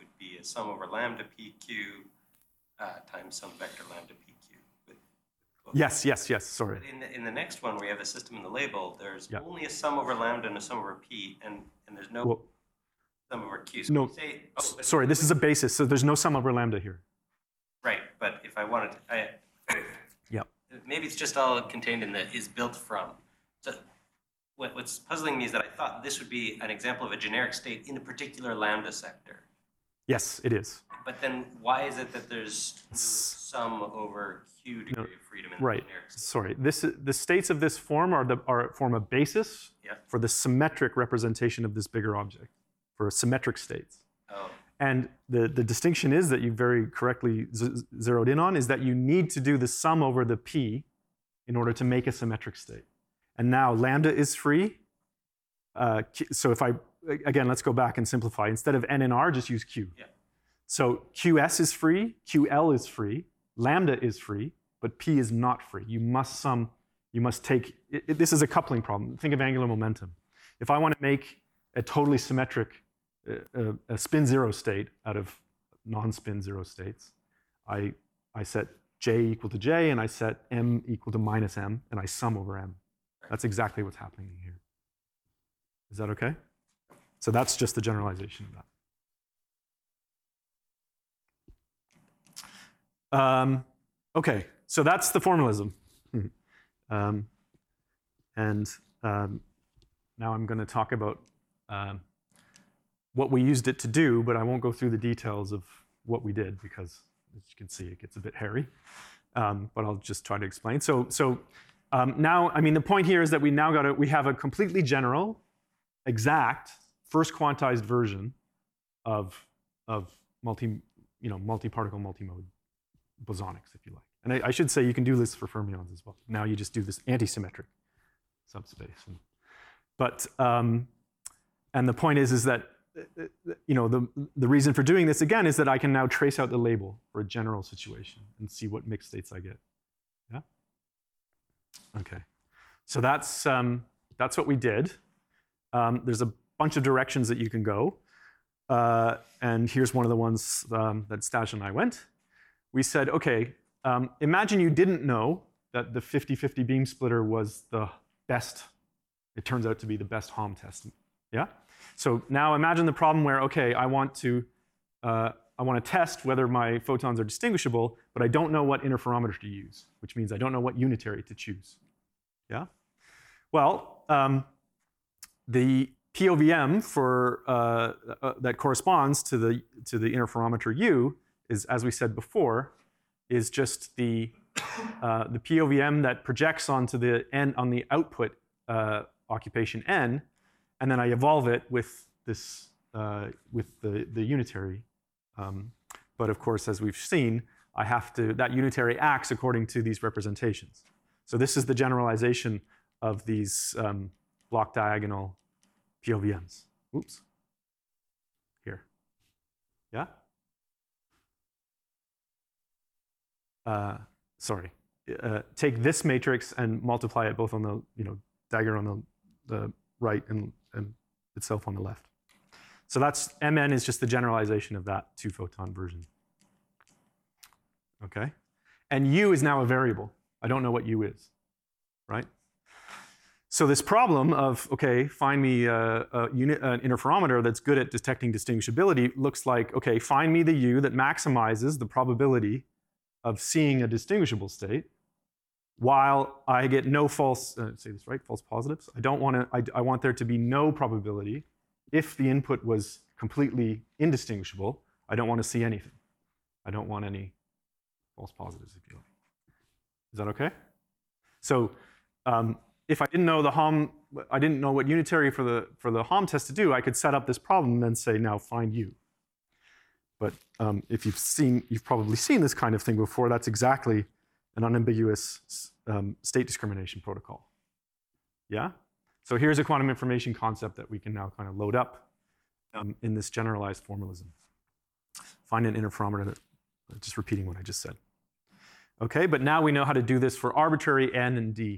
would be a sum over lambda P Q uh, times some vector lambda P Q. With Yes, yes, yes, sorry. But in the, in the next one, where you have the system in the label, there's Yeah. only a sum over lambda and a sum over P, and, and there's no Well, sum over Q. So no, we say, oh, but sorry, this is a basis, so there's no sum over lambda here. right, but if I wanted to, I, Yeah. maybe it's just all contained in the is built from. So what, what's puzzling me is that I thought this would be an example of a generic state in a particular lambda sector. Yes, it is. But then why is it that there's no sum over Q degree No, of freedom in Right. the generic state? Sorry. This the states of this form are the are form a basis Yeah. for the symmetric representation of this bigger object, for symmetric states. Oh, And the, the distinction is that you very correctly z- zeroed in on is that you need to do the sum over the P in order to make a symmetric state. And now lambda is free. Uh, Q- so if I, again, let's go back and simplify. Instead of N and R, just use Q. yeah. So Q S is free, Q L is free, lambda is free, but P is not free. You must sum, you must take, it, it, this is a coupling problem. Think of angular momentum. If I want to make a totally symmetric, uh, a spin zero state out of non-spin zero states, I, I set J equal to J and I set M equal to minus M and I sum over M. That's exactly what's happening here. Is that okay? So that's just the generalization of that. Um, okay, so that's the formalism. um, and um, now I'm going to talk about um, what we used it to do, but I won't go through the details of what we did because, as you can see, it gets a bit hairy. Um, but I'll just try to explain. So, so um, now, I mean, the point here is that we now got a, we have a completely general, exact, first quantized version of of multi, you know, multi-particle, multi-mode bosonics, if you like. And I, I should say you can do this for fermions as well. Now you just do this anti-symmetric subspace. And, but um, and the point is, is that you know the the reason for doing this again is that I can now trace out the label for a general situation and see what mixed states I get. Yeah. Okay. So that's um, that's what we did. Um, there's a bunch of directions that you can go, uh, and here's one of the ones um, that Stash and I went. We said, okay, um, imagine you didn't know that the fifty fifty beam splitter was the best, it turns out to be the best Halm test, yeah? So now imagine the problem where, okay, I want to, uh, I want to test whether my photons are distinguishable, but I don't know what interferometer to use, which means I don't know what unitary to choose, yeah? Well, um, the P O V M for, uh, uh, that corresponds to the, to the interferometer U is, as we said before, is just the, uh, the P O V M that projects onto the N, on the output uh, occupation N, and then I evolve it with this, uh, with the, the unitary. Um, but of course, as we've seen, I have to, that unitary acts according to these representations. So this is the generalization of these um, block diagonal P O V Ms. Oops. Here. Yeah? Uh, sorry. Uh, take this matrix and multiply it both on the you know dagger on the, the right and, and itself on the left. So that's M N is just the generalization of that two photon version. Okay, and U is now a variable. I don't know what U is, right? So this problem of okay, find me a, a unit, an interferometer that's good at detecting distinguishability looks like okay, find me the U that maximizes the probability of seeing a distinguishable state, while I get no false, uh, say this right, false positives. I don't want to, I, I want there to be no probability. If the input was completely indistinguishable, I don't want to see anything. I don't want any false positives, if you like. Is that okay? So um, if I didn't know the Halm, I didn't know what unitary for the, for the Halm test to do, I could set up this problem and then say, now find U. But um, if you've seen, you've probably seen this kind of thing before, that's exactly an unambiguous um, state discrimination protocol. Yeah? So here's a quantum information concept that we can now kind of load up um, in this generalized formalism. Find an interferometer that, just repeating what I just said. Okay, but now we know how to do this for arbitrary N and D.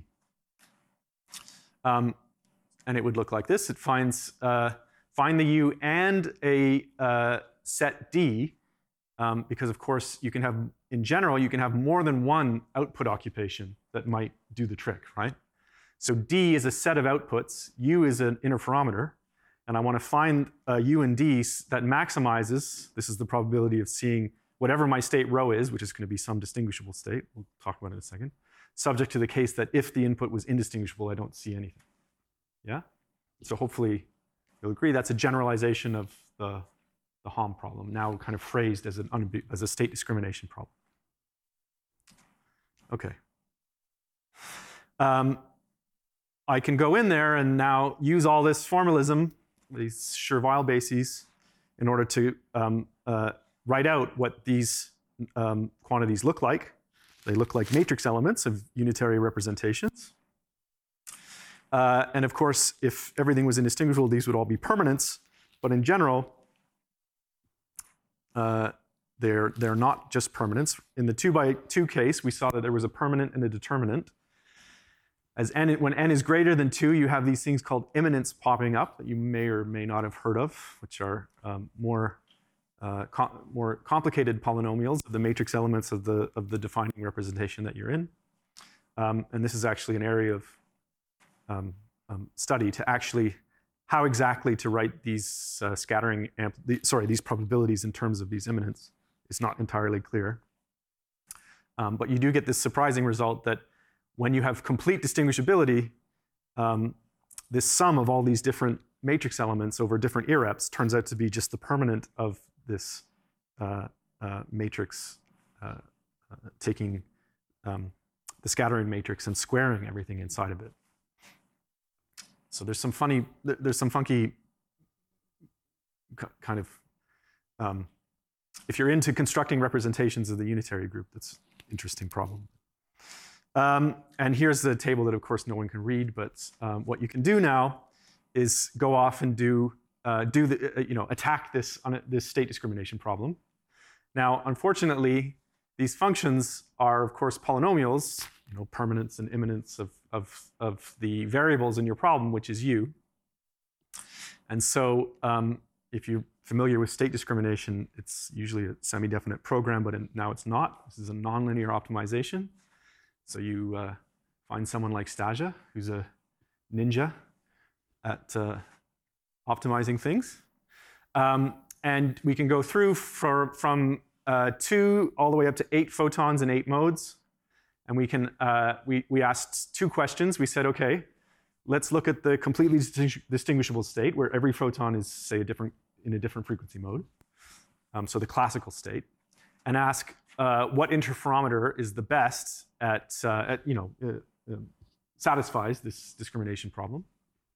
Um, and it would look like this. It finds, uh, find the U and a, uh, set D, um, because of course you can have, in general, you can have more than one output occupation that might do the trick, right? So D is a set of outputs, U is an interferometer, and I want to find a U and D that maximizes, this is the probability of seeing whatever my state rho is, which is going to be some distinguishable state, we'll talk about it in a second, subject to the case that if the input was indistinguishable, I don't see anything. Yeah? So hopefully you'll agree that's a generalization of the, the Hom problem, now kind of phrased as, an, as a state discrimination problem. Okay. Um, I can go in there and now use all this formalism, these Chervil bases, in order to um, uh, write out what these um, quantities look like. They look like matrix elements of unitary representations. Uh, and of course, if everything was indistinguishable, these would all be permanents. But in general, uh, they're, they're not just permanents. In the two by two case, we saw that there was a permanent and a determinant. As n, when n is greater than two, you have these things called immanents popping up that you may or may not have heard of, which are um, more, uh, com more complicated polynomials of the matrix elements of the, of the defining representation that you're in. Um, and this is actually an area of um, um, study to actually how exactly to write these uh, scattering, amp the, sorry, these probabilities in terms of these immanents. It's not entirely clear. Um, but you do get this surprising result that when you have complete distinguishability, um, this sum of all these different matrix elements over different irreps turns out to be just the permanent of this uh, uh, matrix, uh, uh, taking um, the scattering matrix and squaring everything inside of it. So there's some funny, there's some funky kind of, um, if you're into constructing representations of the unitary group, that's an interesting problem. Um, and here's the table that, of course, no one can read, but um, what you can do now is go off and do, uh, do the, uh, you know, attack this, on a, this state discrimination problem. Now, unfortunately, these functions are, of course, polynomials, you know, permanents and immanents of, of, of the variables in your problem, which is U. And so um, if you're familiar with state discrimination, it's usually a semi-definite program, but in, now it's not. This is a nonlinear optimization. So you uh, find someone like Stasia, who's a ninja at uh, optimizing things. Um, and we can go through for, from uh, two all the way up to eight photons in eight modes. And we can, uh, we, we asked two questions. We said, okay, let's look at the completely distinguishable state where every photon is, say, a different, in a different frequency mode. Um, so the classical state. And ask uh, what interferometer is the best at, uh, at you know, uh, uh, satisfies this discrimination problem.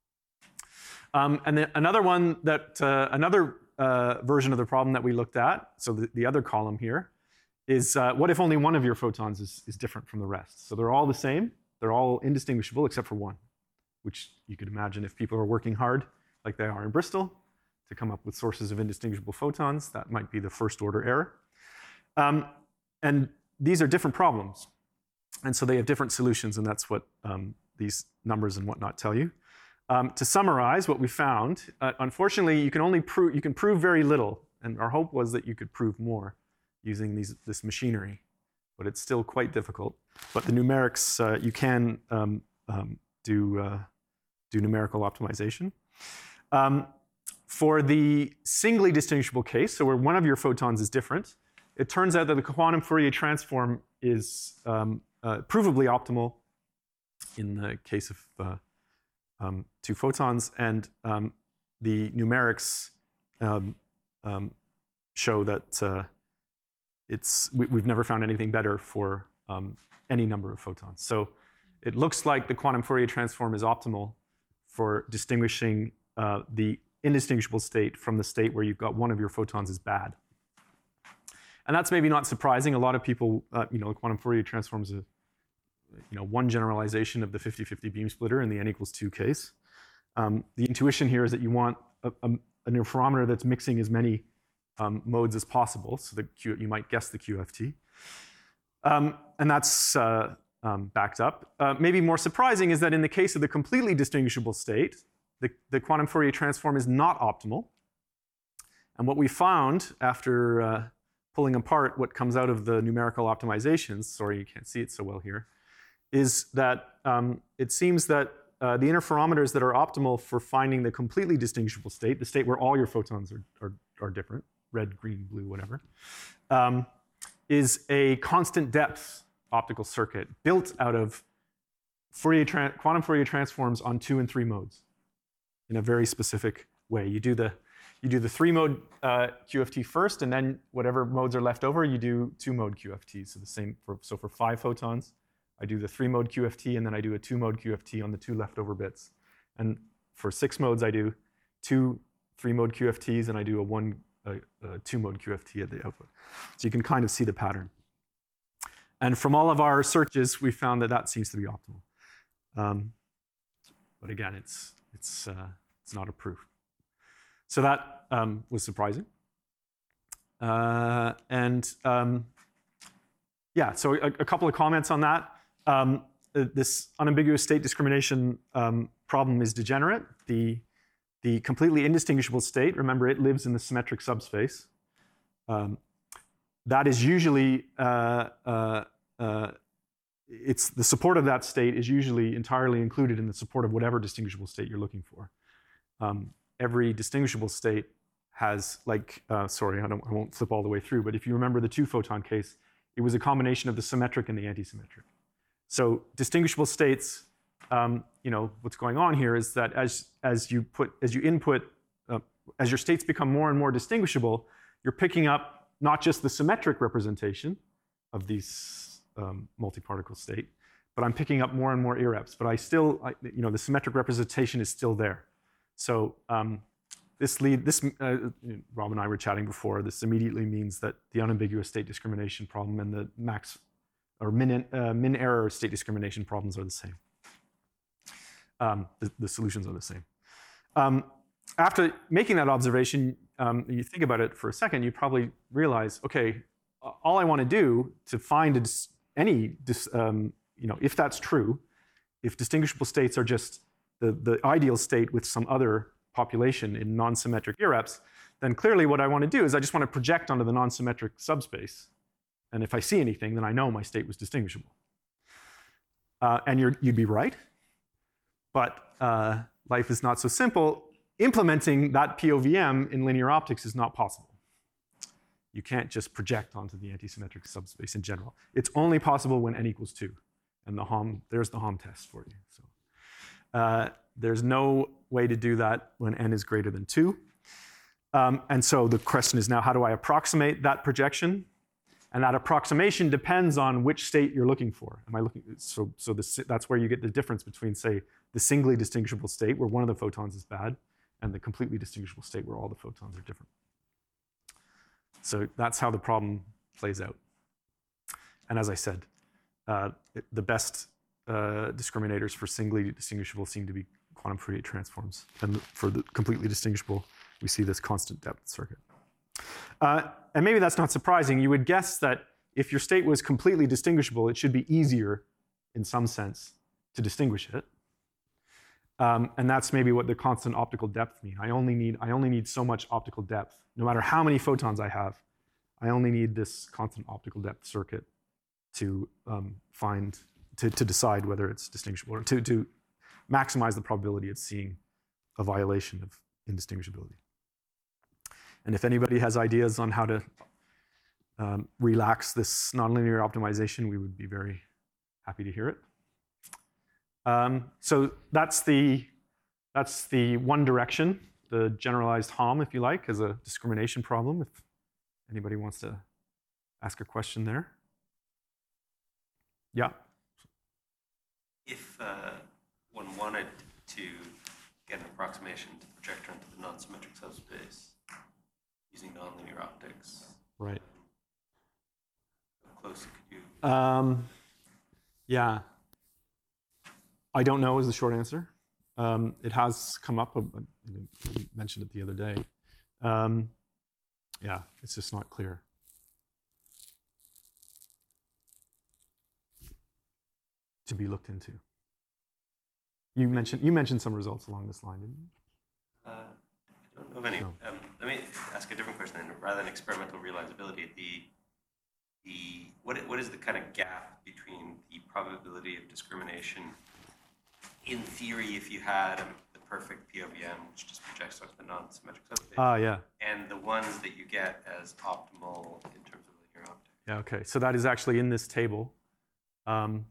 Um, and then another one that, uh, another uh, version of the problem that we looked at, so the, the other column here, is uh, what if only one of your photons is, is different from the rest? So they're all the same, they're all indistinguishable except for one, which you could imagine if people are working hard, like they are in Bristol, to come up with sources of indistinguishable photons, that might be the first order error. Um, and these are different problems. And so they have different solutions, and that's what um, these numbers and whatnot tell you. Um, to summarize what we found, uh, unfortunately, you can only prove, you can prove very little, and our hope was that you could prove more using these, this machinery, but it's still quite difficult. But the numerics, uh, you can um, um, do, uh, do numerical optimization. Um, for the singly distinguishable case, so where one of your photons is different, it turns out that the quantum Fourier transform is um, uh, provably optimal in the case of uh, um, two photons, and um, the numerics um, um, show that uh, it's, we, we've never found anything better for um, any number of photons. So it looks like the quantum Fourier transform is optimal for distinguishing uh, the indistinguishable state from the state where you've got one of your photons is bad. And that's maybe not surprising. A lot of people, uh, you know, the quantum Fourier transform is a, you know, one generalization of the fifty fifty beam splitter in the n equals two case. Um, the intuition here is that you want a, a, an interferometer that's mixing as many um, modes as possible, so the Q, you might guess the Q F T. Um, and that's uh, um, backed up. Uh, maybe more surprising is that in the case of the completely distinguishable state, the, the quantum Fourier transform is not optimal. And what we found after uh, pulling apart what comes out of the numerical optimizations, sorry you can't see it so well here, is that um, it seems that uh, the interferometers that are optimal for finding the completely distinguishable state, the state where all your photons are, are, are different, red, green, blue, whatever, um, is a constant depth optical circuit built out of Fourier quantum Fourier transforms on two and three modes in a very specific way. You do the, you do the three mode uh, Q F T first, and then whatever modes are left over, you do two mode Q F Ts. So the same for, so for five photons, I do the three mode Q F T, and then I do a two mode Q F T on the two leftover bits. And for six modes, I do two three mode Q F Ts, and I do a one a, a two mode Q F T at the output. So you can kind of see the pattern. And from all of our searches, we found that that seems to be optimal. Um, but again, it's, it's, uh, it's not a proof. So that um, was surprising. Uh, and um, yeah, so a, a couple of comments on that. Um, this unambiguous state discrimination um, problem is degenerate. The, the completely indistinguishable state, remember it lives in the symmetric subspace. Um, that is usually, uh, uh, uh, it's the support of that state is usually entirely included in the support of whatever distinguishable state you're looking for. Um, every distinguishable state has, like, uh, sorry, I, don't, I won't flip all the way through, but if you remember the two photon case, it was a combination of the symmetric and the antisymmetric. So distinguishable states, um, you know, what's going on here is that as, as you put, as you input, uh, as your states become more and more distinguishable, you're picking up not just the symmetric representation of these um, multi-particle state, but I'm picking up more and more irreps. But I still, I, you know, the symmetric representation is still there. So um, this lead, this, uh, Rob and I were chatting before, this immediately means that the unambiguous state discrimination problem and the max or min, uh, min error state discrimination problems are the same. Um, the, the solutions are the same. Um, after making that observation, um, you think about it for a second, you probably realize, okay, all I want to do to find a dis any, dis um, you know, if that's true, if distinguishable states are just the, the ideal state with some other population in non-symmetric irreps, then clearly what I want to do is I just want to project onto the non-symmetric subspace. And if I see anything, then I know my state was distinguishable. Uh, and you're, you'd be right. But uh, life is not so simple. Implementing that P O V M in linear optics is not possible. You can't just project onto the antisymmetric subspace in general. It's only possible when n equals two. And the Hom, there's the Hom test for you. So uh, there's no way to do that when n is greater than two. Um, and so the question is now, how do I approximate that projection? And that approximation depends on which state you're looking for. Am I looking, so so this, that's where you get the difference between, say, the singly distinguishable state where one of the photons is bad and the completely distinguishable state where all the photons are different. So that's how the problem plays out. And as I said, uh, it, the best uh, discriminators for singly distinguishable seem to be quantum Fourier transforms. And for the completely distinguishable, we see this constant depth circuit. Uh, and maybe that's not surprising. You would guess that if your state was completely distinguishable, it should be easier, in some sense, to distinguish it. Um, and that's maybe what the constant optical depth mean. I only need I only need so much optical depth. No matter how many photons I have, I only need this constant optical depth circuit to um, find to, to decide whether it's distinguishable or to, to maximize the probability of seeing a violation of indistinguishability. And if anybody has ideas on how to um, relax this nonlinear optimization, we would be very happy to hear it. Um, so that's the, that's the one direction, the generalized Hom, if you like, as a discrimination problem, if anybody wants to ask a question there. Yeah? If uh, one wanted to get an approximation to project onto the non-symmetric subspace using nonlinear optics, right? How close could you? Um, yeah. I don't know is the short answer. Um, it has come up, uh, you mentioned it the other day. Um, yeah, it's just not clear. To be looked into. You mentioned, you mentioned some results along this line, didn't you? Uh, I don't don't know of any. No. Um, let me ask a different question. Then. Rather than experimental realizability, the the what i- what is the kind of gap between the probability of discrimination in theory if you had um, the perfect P O V M, which just projects onto the non-symmetric subspace, Ah, yeah. and the ones that you get as optimal in terms of linear optics? Yeah, okay. So that is actually in this table. Um,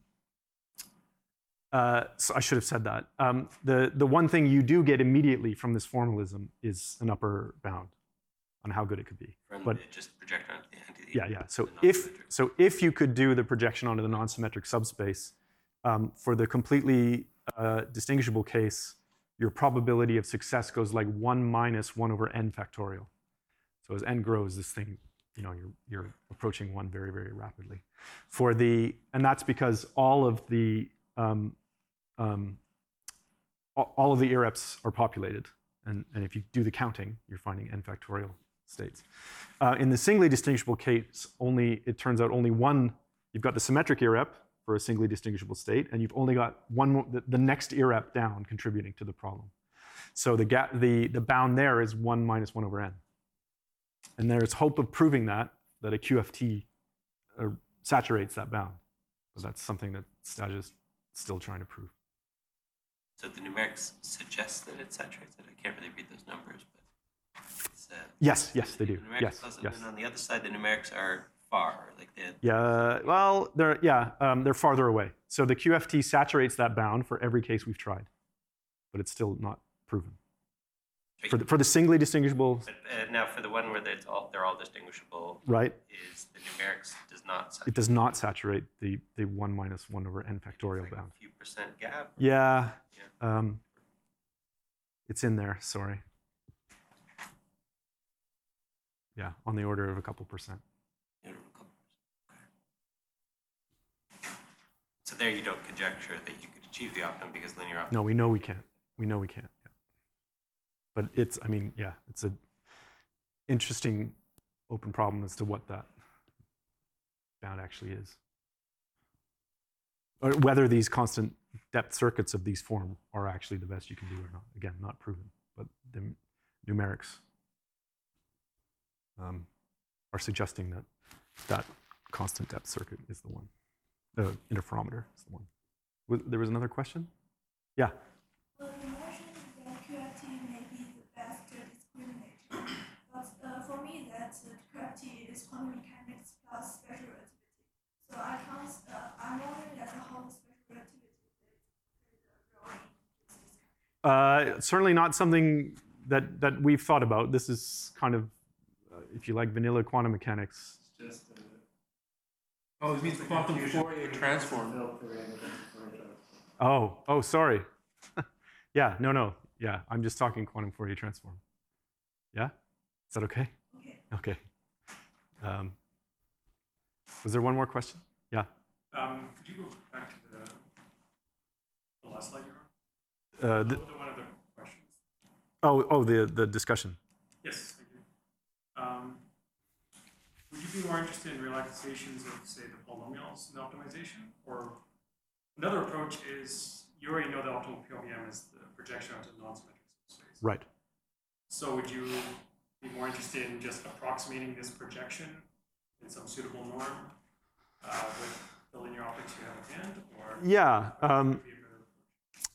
uh, so I should have said that. Um, the, the one thing you do get immediately from this formalism is an upper bound on how good it could be. From But the, just project onto the anti yeah, yeah. So the if, non-symmetric. so if you could do the projection onto the non-symmetric subspace, um, for the completely uh, distinguishable case, your probability of success goes like one minus one over n factorial. So as n grows, this thing, you know, you're, you're approaching one very, very rapidly. For the, and that's because all of the, um, um, all, all of the I R E Ps are populated. And, and if you do the counting, you're finding n factorial states. Uh, in the singly distinguishable case, only, it turns out only one, you've got the symmetric I R E P for a singly distinguishable state, and you've only got one, more, the, the next I R E P down contributing to the problem. So the, gap, the, the bound there is one minus one over n. And there's hope of proving that, that a Q F T uh, saturates that bound. But that's something that Staj is still trying to prove. So the numerics suggest that it saturates it. I can't really read those numbers, but it's, uh, Yes, yes, they do. the numerics Yes, doesn't, yes. And on the other side, the numerics are far, like the Yeah, well, they're, yeah, um, they're farther away. So the Q F T saturates that bound for every case we've tried, but it's still not proven. For the, for the singly distinguishable, But uh, now for the one where it's all, they're all distinguishable, right, is the numerics does not saturate. it does not saturate the, the one minus one over n factorial Like bound. a few percent gap. Yeah, Yeah. um, it's in there, sorry. Yeah, on the order of a couple percent. Yeah, okay. So there you don't conjecture that you could achieve the optimum because linear optimum. No, we know we can't. We know we can't. Yeah. But it's, I mean, yeah, it's an interesting open problem as to what that bound actually is. Or whether these constant depth circuits of these form are actually the best you can do or not. Again, not proven, but the numerics um, are suggesting that that constant depth circuit is the one. The interferometer is the one. Was, there was another question? Yeah. Well, you mentioned that Q F T may be the best discriminator, but uh, for me, that uh, Q F T is quantum mechanics plus special relativity. So I can't. Uh, I'm wondering that how the special relativity plays a role in this discussion. Uh, certainly not something that, that we've thought about. This is kind of, uh, if you like, vanilla quantum mechanics. Just uh, Oh, it means quantum Fourier transform. Oh, oh, sorry. Yeah, no, no. Yeah, I'm just talking quantum Fourier transform. Yeah? Is that okay? Okay. Okay. Um, was there one more question? Yeah. Um, could you go back to the, the last slide you're on? Uh, The, the, the one of the questions. oh, oh, the, the discussion. Yes, thank you. Um, would you be more interested in realizations of, say, the polynomials in the optimization? Or another approach is you already know the optimal P O V M is the projection onto the non-symmetric subspace. Right. So would you be more interested in just approximating this projection in some suitable norm uh, with the linear optics you have at hand? Or Yeah. Um, would be a better approach?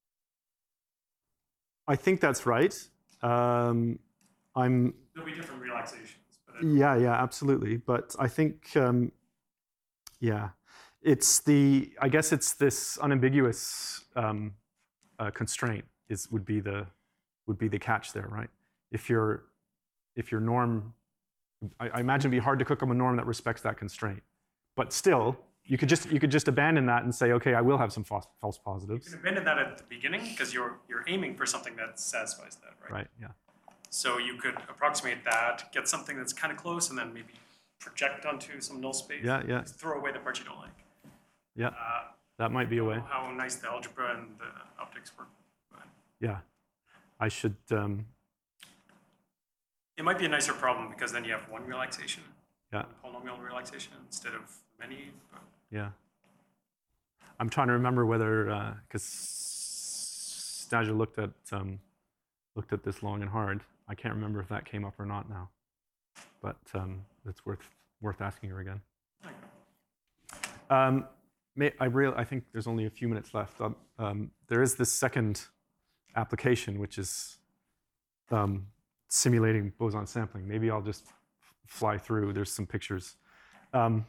I think that's right. Um, I'm, There'll be different relaxations. But I- yeah, yeah, absolutely. But I think, um, yeah, it's the, I guess it's this unambiguous um, uh, constraint is would be the would be the catch there, right? If your if your norm, I, I imagine it'd be hard to cook up a norm that respects that constraint. But still, you could just you could just abandon that and say, okay, I will have some false, false You positives. can abandon that at the beginning because you're you're aiming for something that satisfies that, right? Right. Yeah. So you could approximate that, get something that's kind of close, and then maybe project onto some null space. Yeah. Yeah. Just throw away the parts you don't like. Yeah. Uh, That might be a I way. don't know how nice the algebra and the optics work. But Yeah. I should. Um, it might be a nicer problem because then you have one relaxation, yeah. one polynomial relaxation instead of many. But Yeah. I'm trying to remember whether because Staja looked at um, looked at this long and hard. I can't remember if that came up or not now, but um, it's worth worth asking her again. Um, may, I real I think there's only a few minutes left. Um, um, there is this second application, which is um, simulating boson sampling. Maybe I'll just fly through. There's some pictures. Um,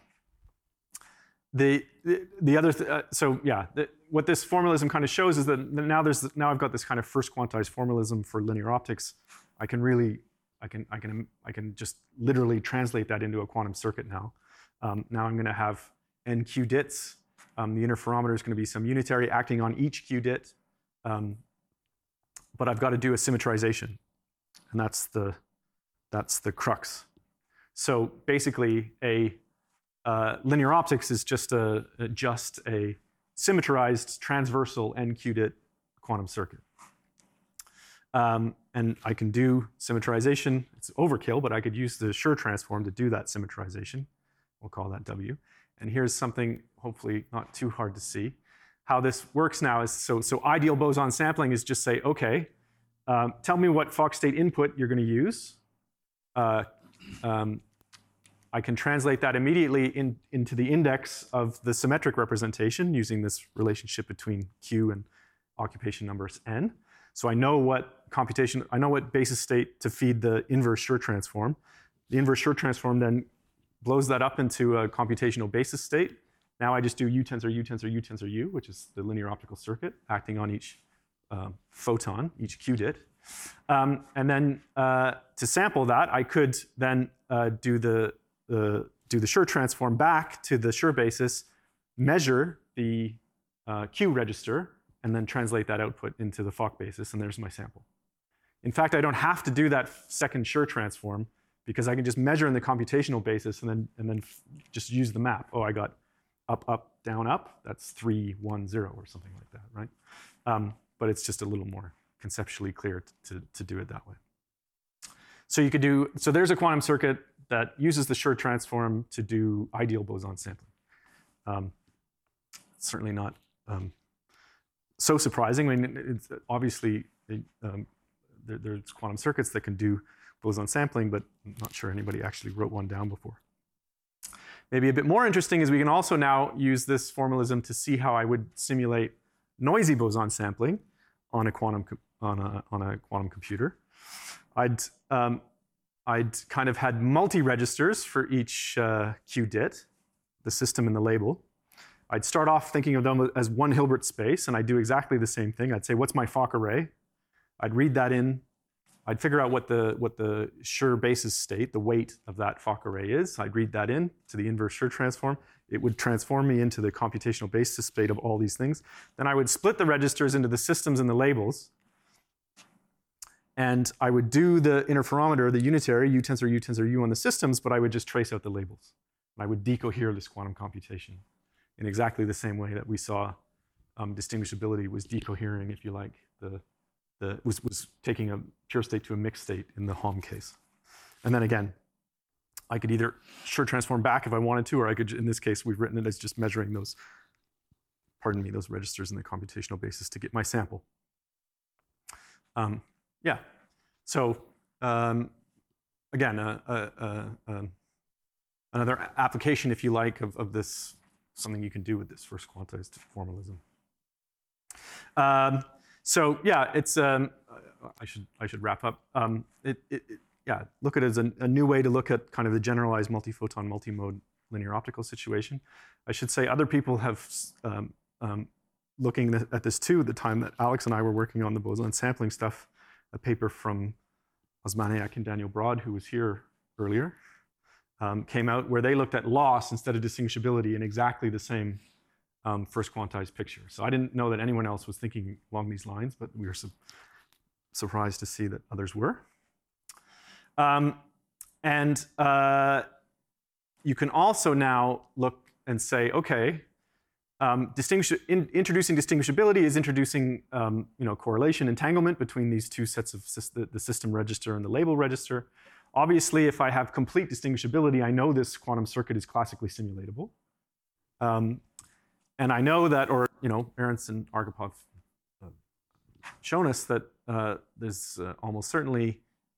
the, the the other th uh, so yeah, the, what this formalism kind of shows is that now there's now I've got this kind of first quantized formalism for linear optics. I can really I can I can I can just literally translate that into a quantum circuit now. Um, now I'm going to have n q-dits. Um, the interferometer is going to be some unitary acting on each q-dit, um, but I've got to do a symmetrization, and that's the that's the crux. So basically, a uh, linear optics is just a, a just a symmetrized transversal n q-dit quantum circuit. Um, and I can do symmetrization. It's overkill, but I could use the Schur transform to do that symmetrization. We'll call that W. And here's something hopefully not too hard to see. How this works now is, so, so ideal boson sampling is just say, okay, um, tell me what Fock state input you're going to use. Uh, um, I can translate that immediately in, into the index of the symmetric representation using this relationship between Q and occupation numbers n. So I know what computation, I know what basis state to feed the inverse Schur transform. The inverse Schur transform then blows that up into a computational basis state. Now I just do U tensor U tensor U tensor U, which is the linear optical circuit acting on each um, photon, each q-dit. Um, and then uh, to sample that, I could then uh, do the uh, do the Schur transform back to the Schur basis, measure the uh, Q register, and then translate that output into the Fock basis, and there's my sample. In fact, I don't have to do that second Schur transform because I can just measure in the computational basis and then and then just use the map. Oh, I got up, up, down, up. That's three, one, zero, or something like that, right? Um, but it's just a little more conceptually clear to, to do it that way. So you could do, so there's a quantum circuit that uses the Schur transform to do ideal boson sampling. Um, certainly not um, so surprising. I mean, it's obviously um, there, there's quantum circuits that can do boson sampling, but I'm not sure anybody actually wrote one down before. Maybe a bit more interesting is we can also now use this formalism to see how I would simulate noisy boson sampling on a quantum on a on a quantum computer. I'd um, I'd kind of had multi-registers for each uh, q-dit, the system and the label. I'd start off thinking of them as one Hilbert space, and I'd do exactly the same thing. I'd say, what's my Fock array? I'd read that in. I'd figure out what the what the Schur basis state, the weight of that Fock array is. I'd read that in to the inverse Schur transform. It would transform me into the computational basis state of all these things. Then I would split the registers into the systems and the labels. And I would do the interferometer, the unitary, U tensor, U tensor, U on the systems, but I would just trace out the labels. And I would decohere this quantum computation in exactly the same way that we saw um, distinguishability was decohering, if you like, the, the was, was taking a pure state to a mixed state in the Halm case. And then again, I could either Schur transform back if I wanted to, or I could, in this case, we've written it as just measuring those, pardon me, those registers in the computational basis to get my sample. Um, yeah, so um, again, uh, uh, uh, uh, another application, if you like, of, of this, something you can do with this first quantized formalism. Um, so yeah, it's, um, I should I should wrap up. Um, it, it, it, yeah, look at it as a, a new way to look at kind of the generalized multi-photon, multi-mode linear optical situation. I should say other people have um, um, looking at this too. The time that Alex and I were working on the boson sampling stuff, a paper from Osmaniak and Daniel Broad, who was here earlier, um, came out where they looked at loss instead of distinguishability in exactly the same um, first quantized picture. So I didn't know that anyone else was thinking along these lines, but we were su surprised to see that others were. Um, and uh, you can also now look and say, okay, um, distinguish in, introducing distinguishability is introducing um, you know, correlation, entanglement between these two sets of the, the system register and the label register. Obviously, if I have complete distinguishability, I know this quantum circuit is classically simulatable. Um, and I know that, or you know, Arentz and Arkhipov have shown us that uh, there's uh, almost certainly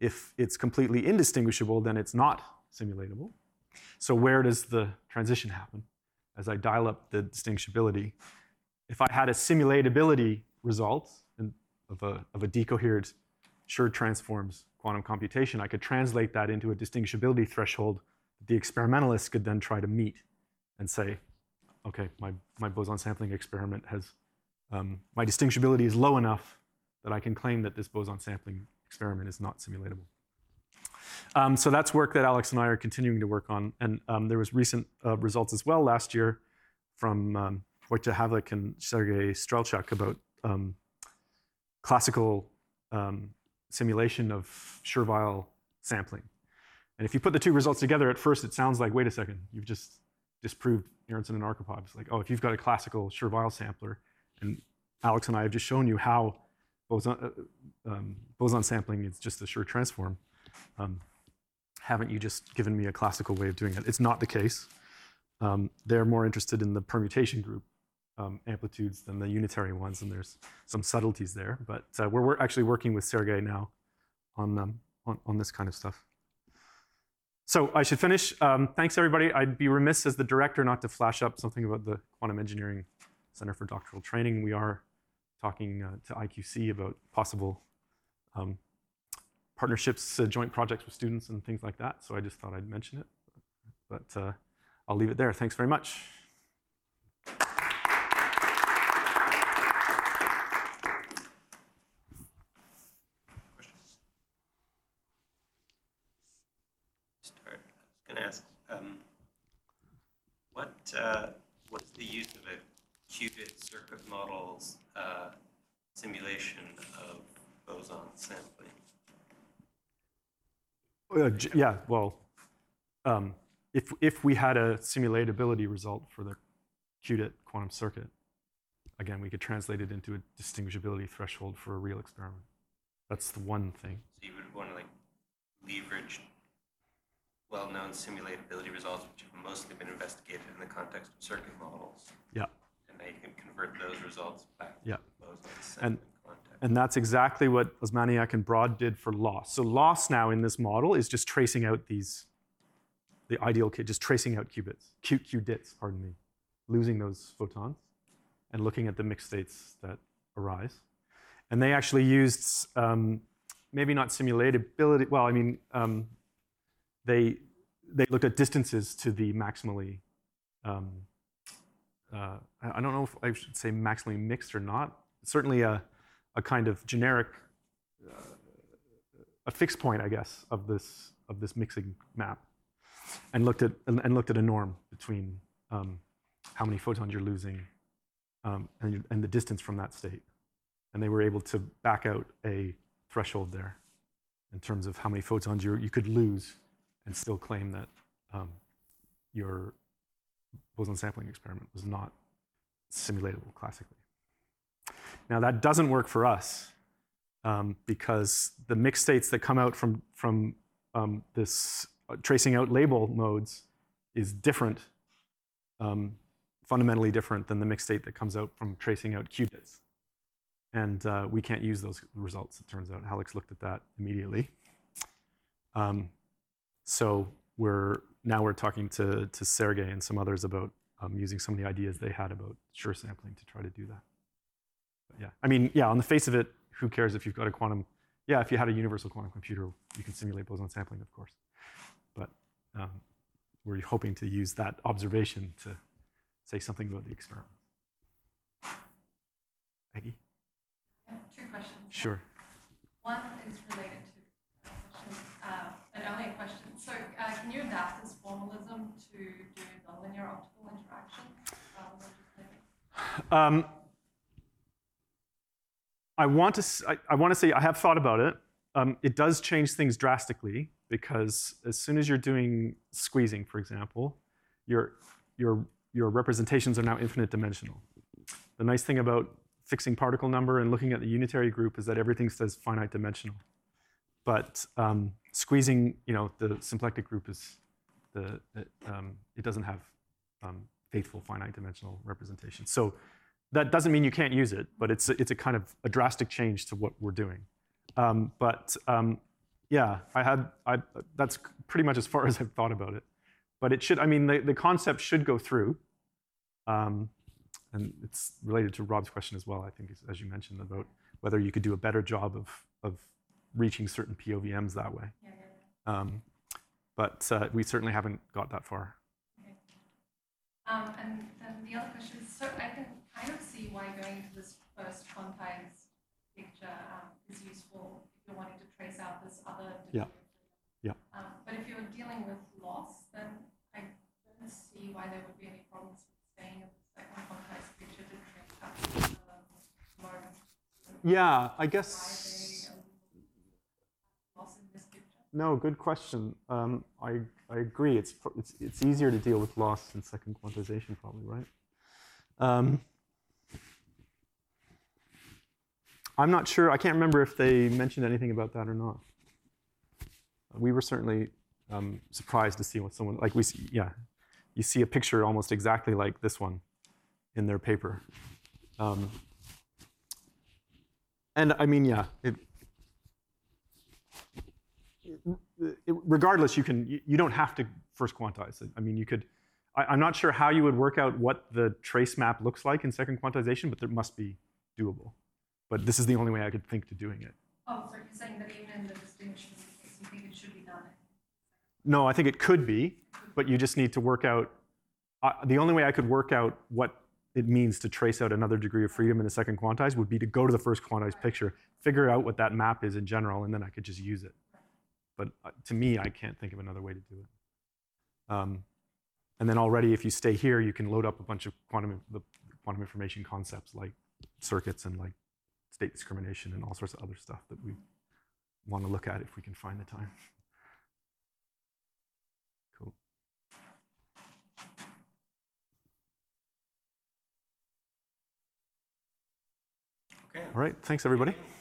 If it's completely indistinguishable, then it's not simulatable. So where does the transition happen? As I dial up the distinguishability, if I had a simulatability result of a, of a decoherent Schur transforms quantum computation, I could translate that into a distinguishability threshold that the experimentalists could then try to meet and say, okay, my, my boson sampling experiment has, um, my distinguishability is low enough that I can claim that this boson sampling experiment is not simulatable. Um, so that's work that Alex and I are continuing to work on. And um, there was recent uh, results as well last year from um, Wojciech Havlik and Sergei Strelchuk about um, classical um, simulation of Schur-Weil sampling. And if you put the two results together, at first it sounds like, wait a second, you've just disproved Aronson and Arkhipov. It's like, oh, if you've got a classical Schur-Weil sampler, and Alex and I have just shown you how boson, uh, um, boson sampling is just a Schur transform, um, haven't you just given me a classical way of doing it? It's not the case. Um, they're more interested in the permutation group um, amplitudes than the unitary ones, and there's some subtleties there. But uh, we're, we're actually working with Sergei now on, um, on, on this kind of stuff. So I should finish. Um, thanks, everybody. I'd be remiss as the director not to flash up something about the Quantum Engineering Center for Doctoral Training. We are talking uh, to I Q C about possible um, partnerships, uh, joint projects with students and things like that. So I just thought I'd mention it. But uh, I'll leave it there. Thanks very much. Start. I was going to ask, um, what uh, what's the use of a qubit circuit model's uh, simulation of boson sampling? Uh, j- yeah, well, um, if, if we had a simulatability result for the qubit quantum circuit, again, we could translate it into a distinguishability threshold for a real experiment. That's the one thing. So you would want to like leverage well-known simulatability results, which have mostly been investigated in the context of circuit models. Yeah. And now you can convert those results back Yeah. to boson sampling context. And that's exactly what Osmaniak and Broad did for loss. So loss now in this model is just tracing out these, the ideal kit, just tracing out qubits, Q, qubits, pardon me, losing those photons and looking at the mixed states that arise. And they actually used, um, maybe not simulatability, well, I mean, um, they, they looked at distances to the maximally, um, uh, I don't know if I should say maximally mixed or not. Certainly a, a kind of generic, uh, a fixed point, I guess, of this of this mixing map, and looked at and, and looked at a norm between um, how many photons you're losing um, and, and the distance from that state, and they were able to back out a threshold there in terms of how many photons you you could lose and still claim that um, your boson sampling experiment was not simulatable classically. Now that doesn't work for us um, because the mixed states that come out from, from um, this uh, tracing out label modes is different, um, fundamentally different than the mixed state that comes out from tracing out qubits. And uh, we can't use those results, it turns out. Alex looked at that immediately. Um, so we're, now we're talking to, to Sergei and some others about um, using some of the ideas they had about Schur sampling to try to do that. But yeah, I mean, yeah, on the face of it, who cares if you've got a quantum, yeah, if you had a universal quantum computer, you can simulate boson sampling, of course. But um, we're hoping to use that observation to say something about the experiment. Aggie? I have two questions. Sure. One is related to a question, uh, an earlier question. So uh, can you adapt this formalism to do nonlinear optical interaction rather than just living? Um, I want to. I, I want to say I have thought about it. Um, it does change things drastically because as soon as you're doing squeezing, for example, your your your representations are now infinite dimensional. The nice thing about fixing particle number and looking at the unitary group is that everything says finite dimensional. But um, squeezing, you know, the symplectic group is the it, um, it doesn't have um, faithful finite dimensional representation. So that doesn't mean you can't use it, but it's a, it's a kind of a drastic change to what we're doing. Um, but um, Yeah, I had, I, that's pretty much as far as I've thought about it. But it should, I mean, the, the concept should go through. Um, and it's related to Rob's question as well, I think, as you mentioned, about whether you could do a better job of, of reaching certain P O V Ms that way. Yeah, yeah, yeah. Um, but uh, we certainly haven't got that far. Okay. Um, and then the other question is, so I can kind of see why going to this first quantized picture um, is useful if you're wanting to trace out this other degree Yeah. of freedom. Yeah. Um, but if you're dealing with loss, then I don't see why there would be any problems with staying in the second quantized picture to trace out the moment. Yeah, I Why guess. they um, loss in this picture? No, good question. Um, I, I agree. It's, pro- it's, it's easier to deal with loss in second quantization, probably, right? Um, I'm not sure. I can't remember if they mentioned anything about that or not. We were certainly um, surprised to see what someone, like we see, yeah, you see a picture almost exactly like this one in their paper. Um, and I mean, yeah, it, it, regardless, you can, you, you don't have to first quantize it. I mean, you could, I, I'm not sure how you would work out what the trace map looks like in second quantization, but there must be doable. But this is the only way I could think to doing it. Oh, so you're saying that even in the distinction case, you think it should be done? No, I think it could be, but you just need to work out, uh, the only way I could work out what it means to trace out another degree of freedom in the second quantized would be to go to the first quantized picture, figure out what that map is in general, and then I could just use it. But uh, to me, I can't think of another way to do it. Um, and then already, if you stay here, you can load up a bunch of quantum, the quantum information concepts like circuits and like state discrimination and all sorts of other stuff that we want to look at if we can find the time. Cool. Okay. All right, thanks everybody.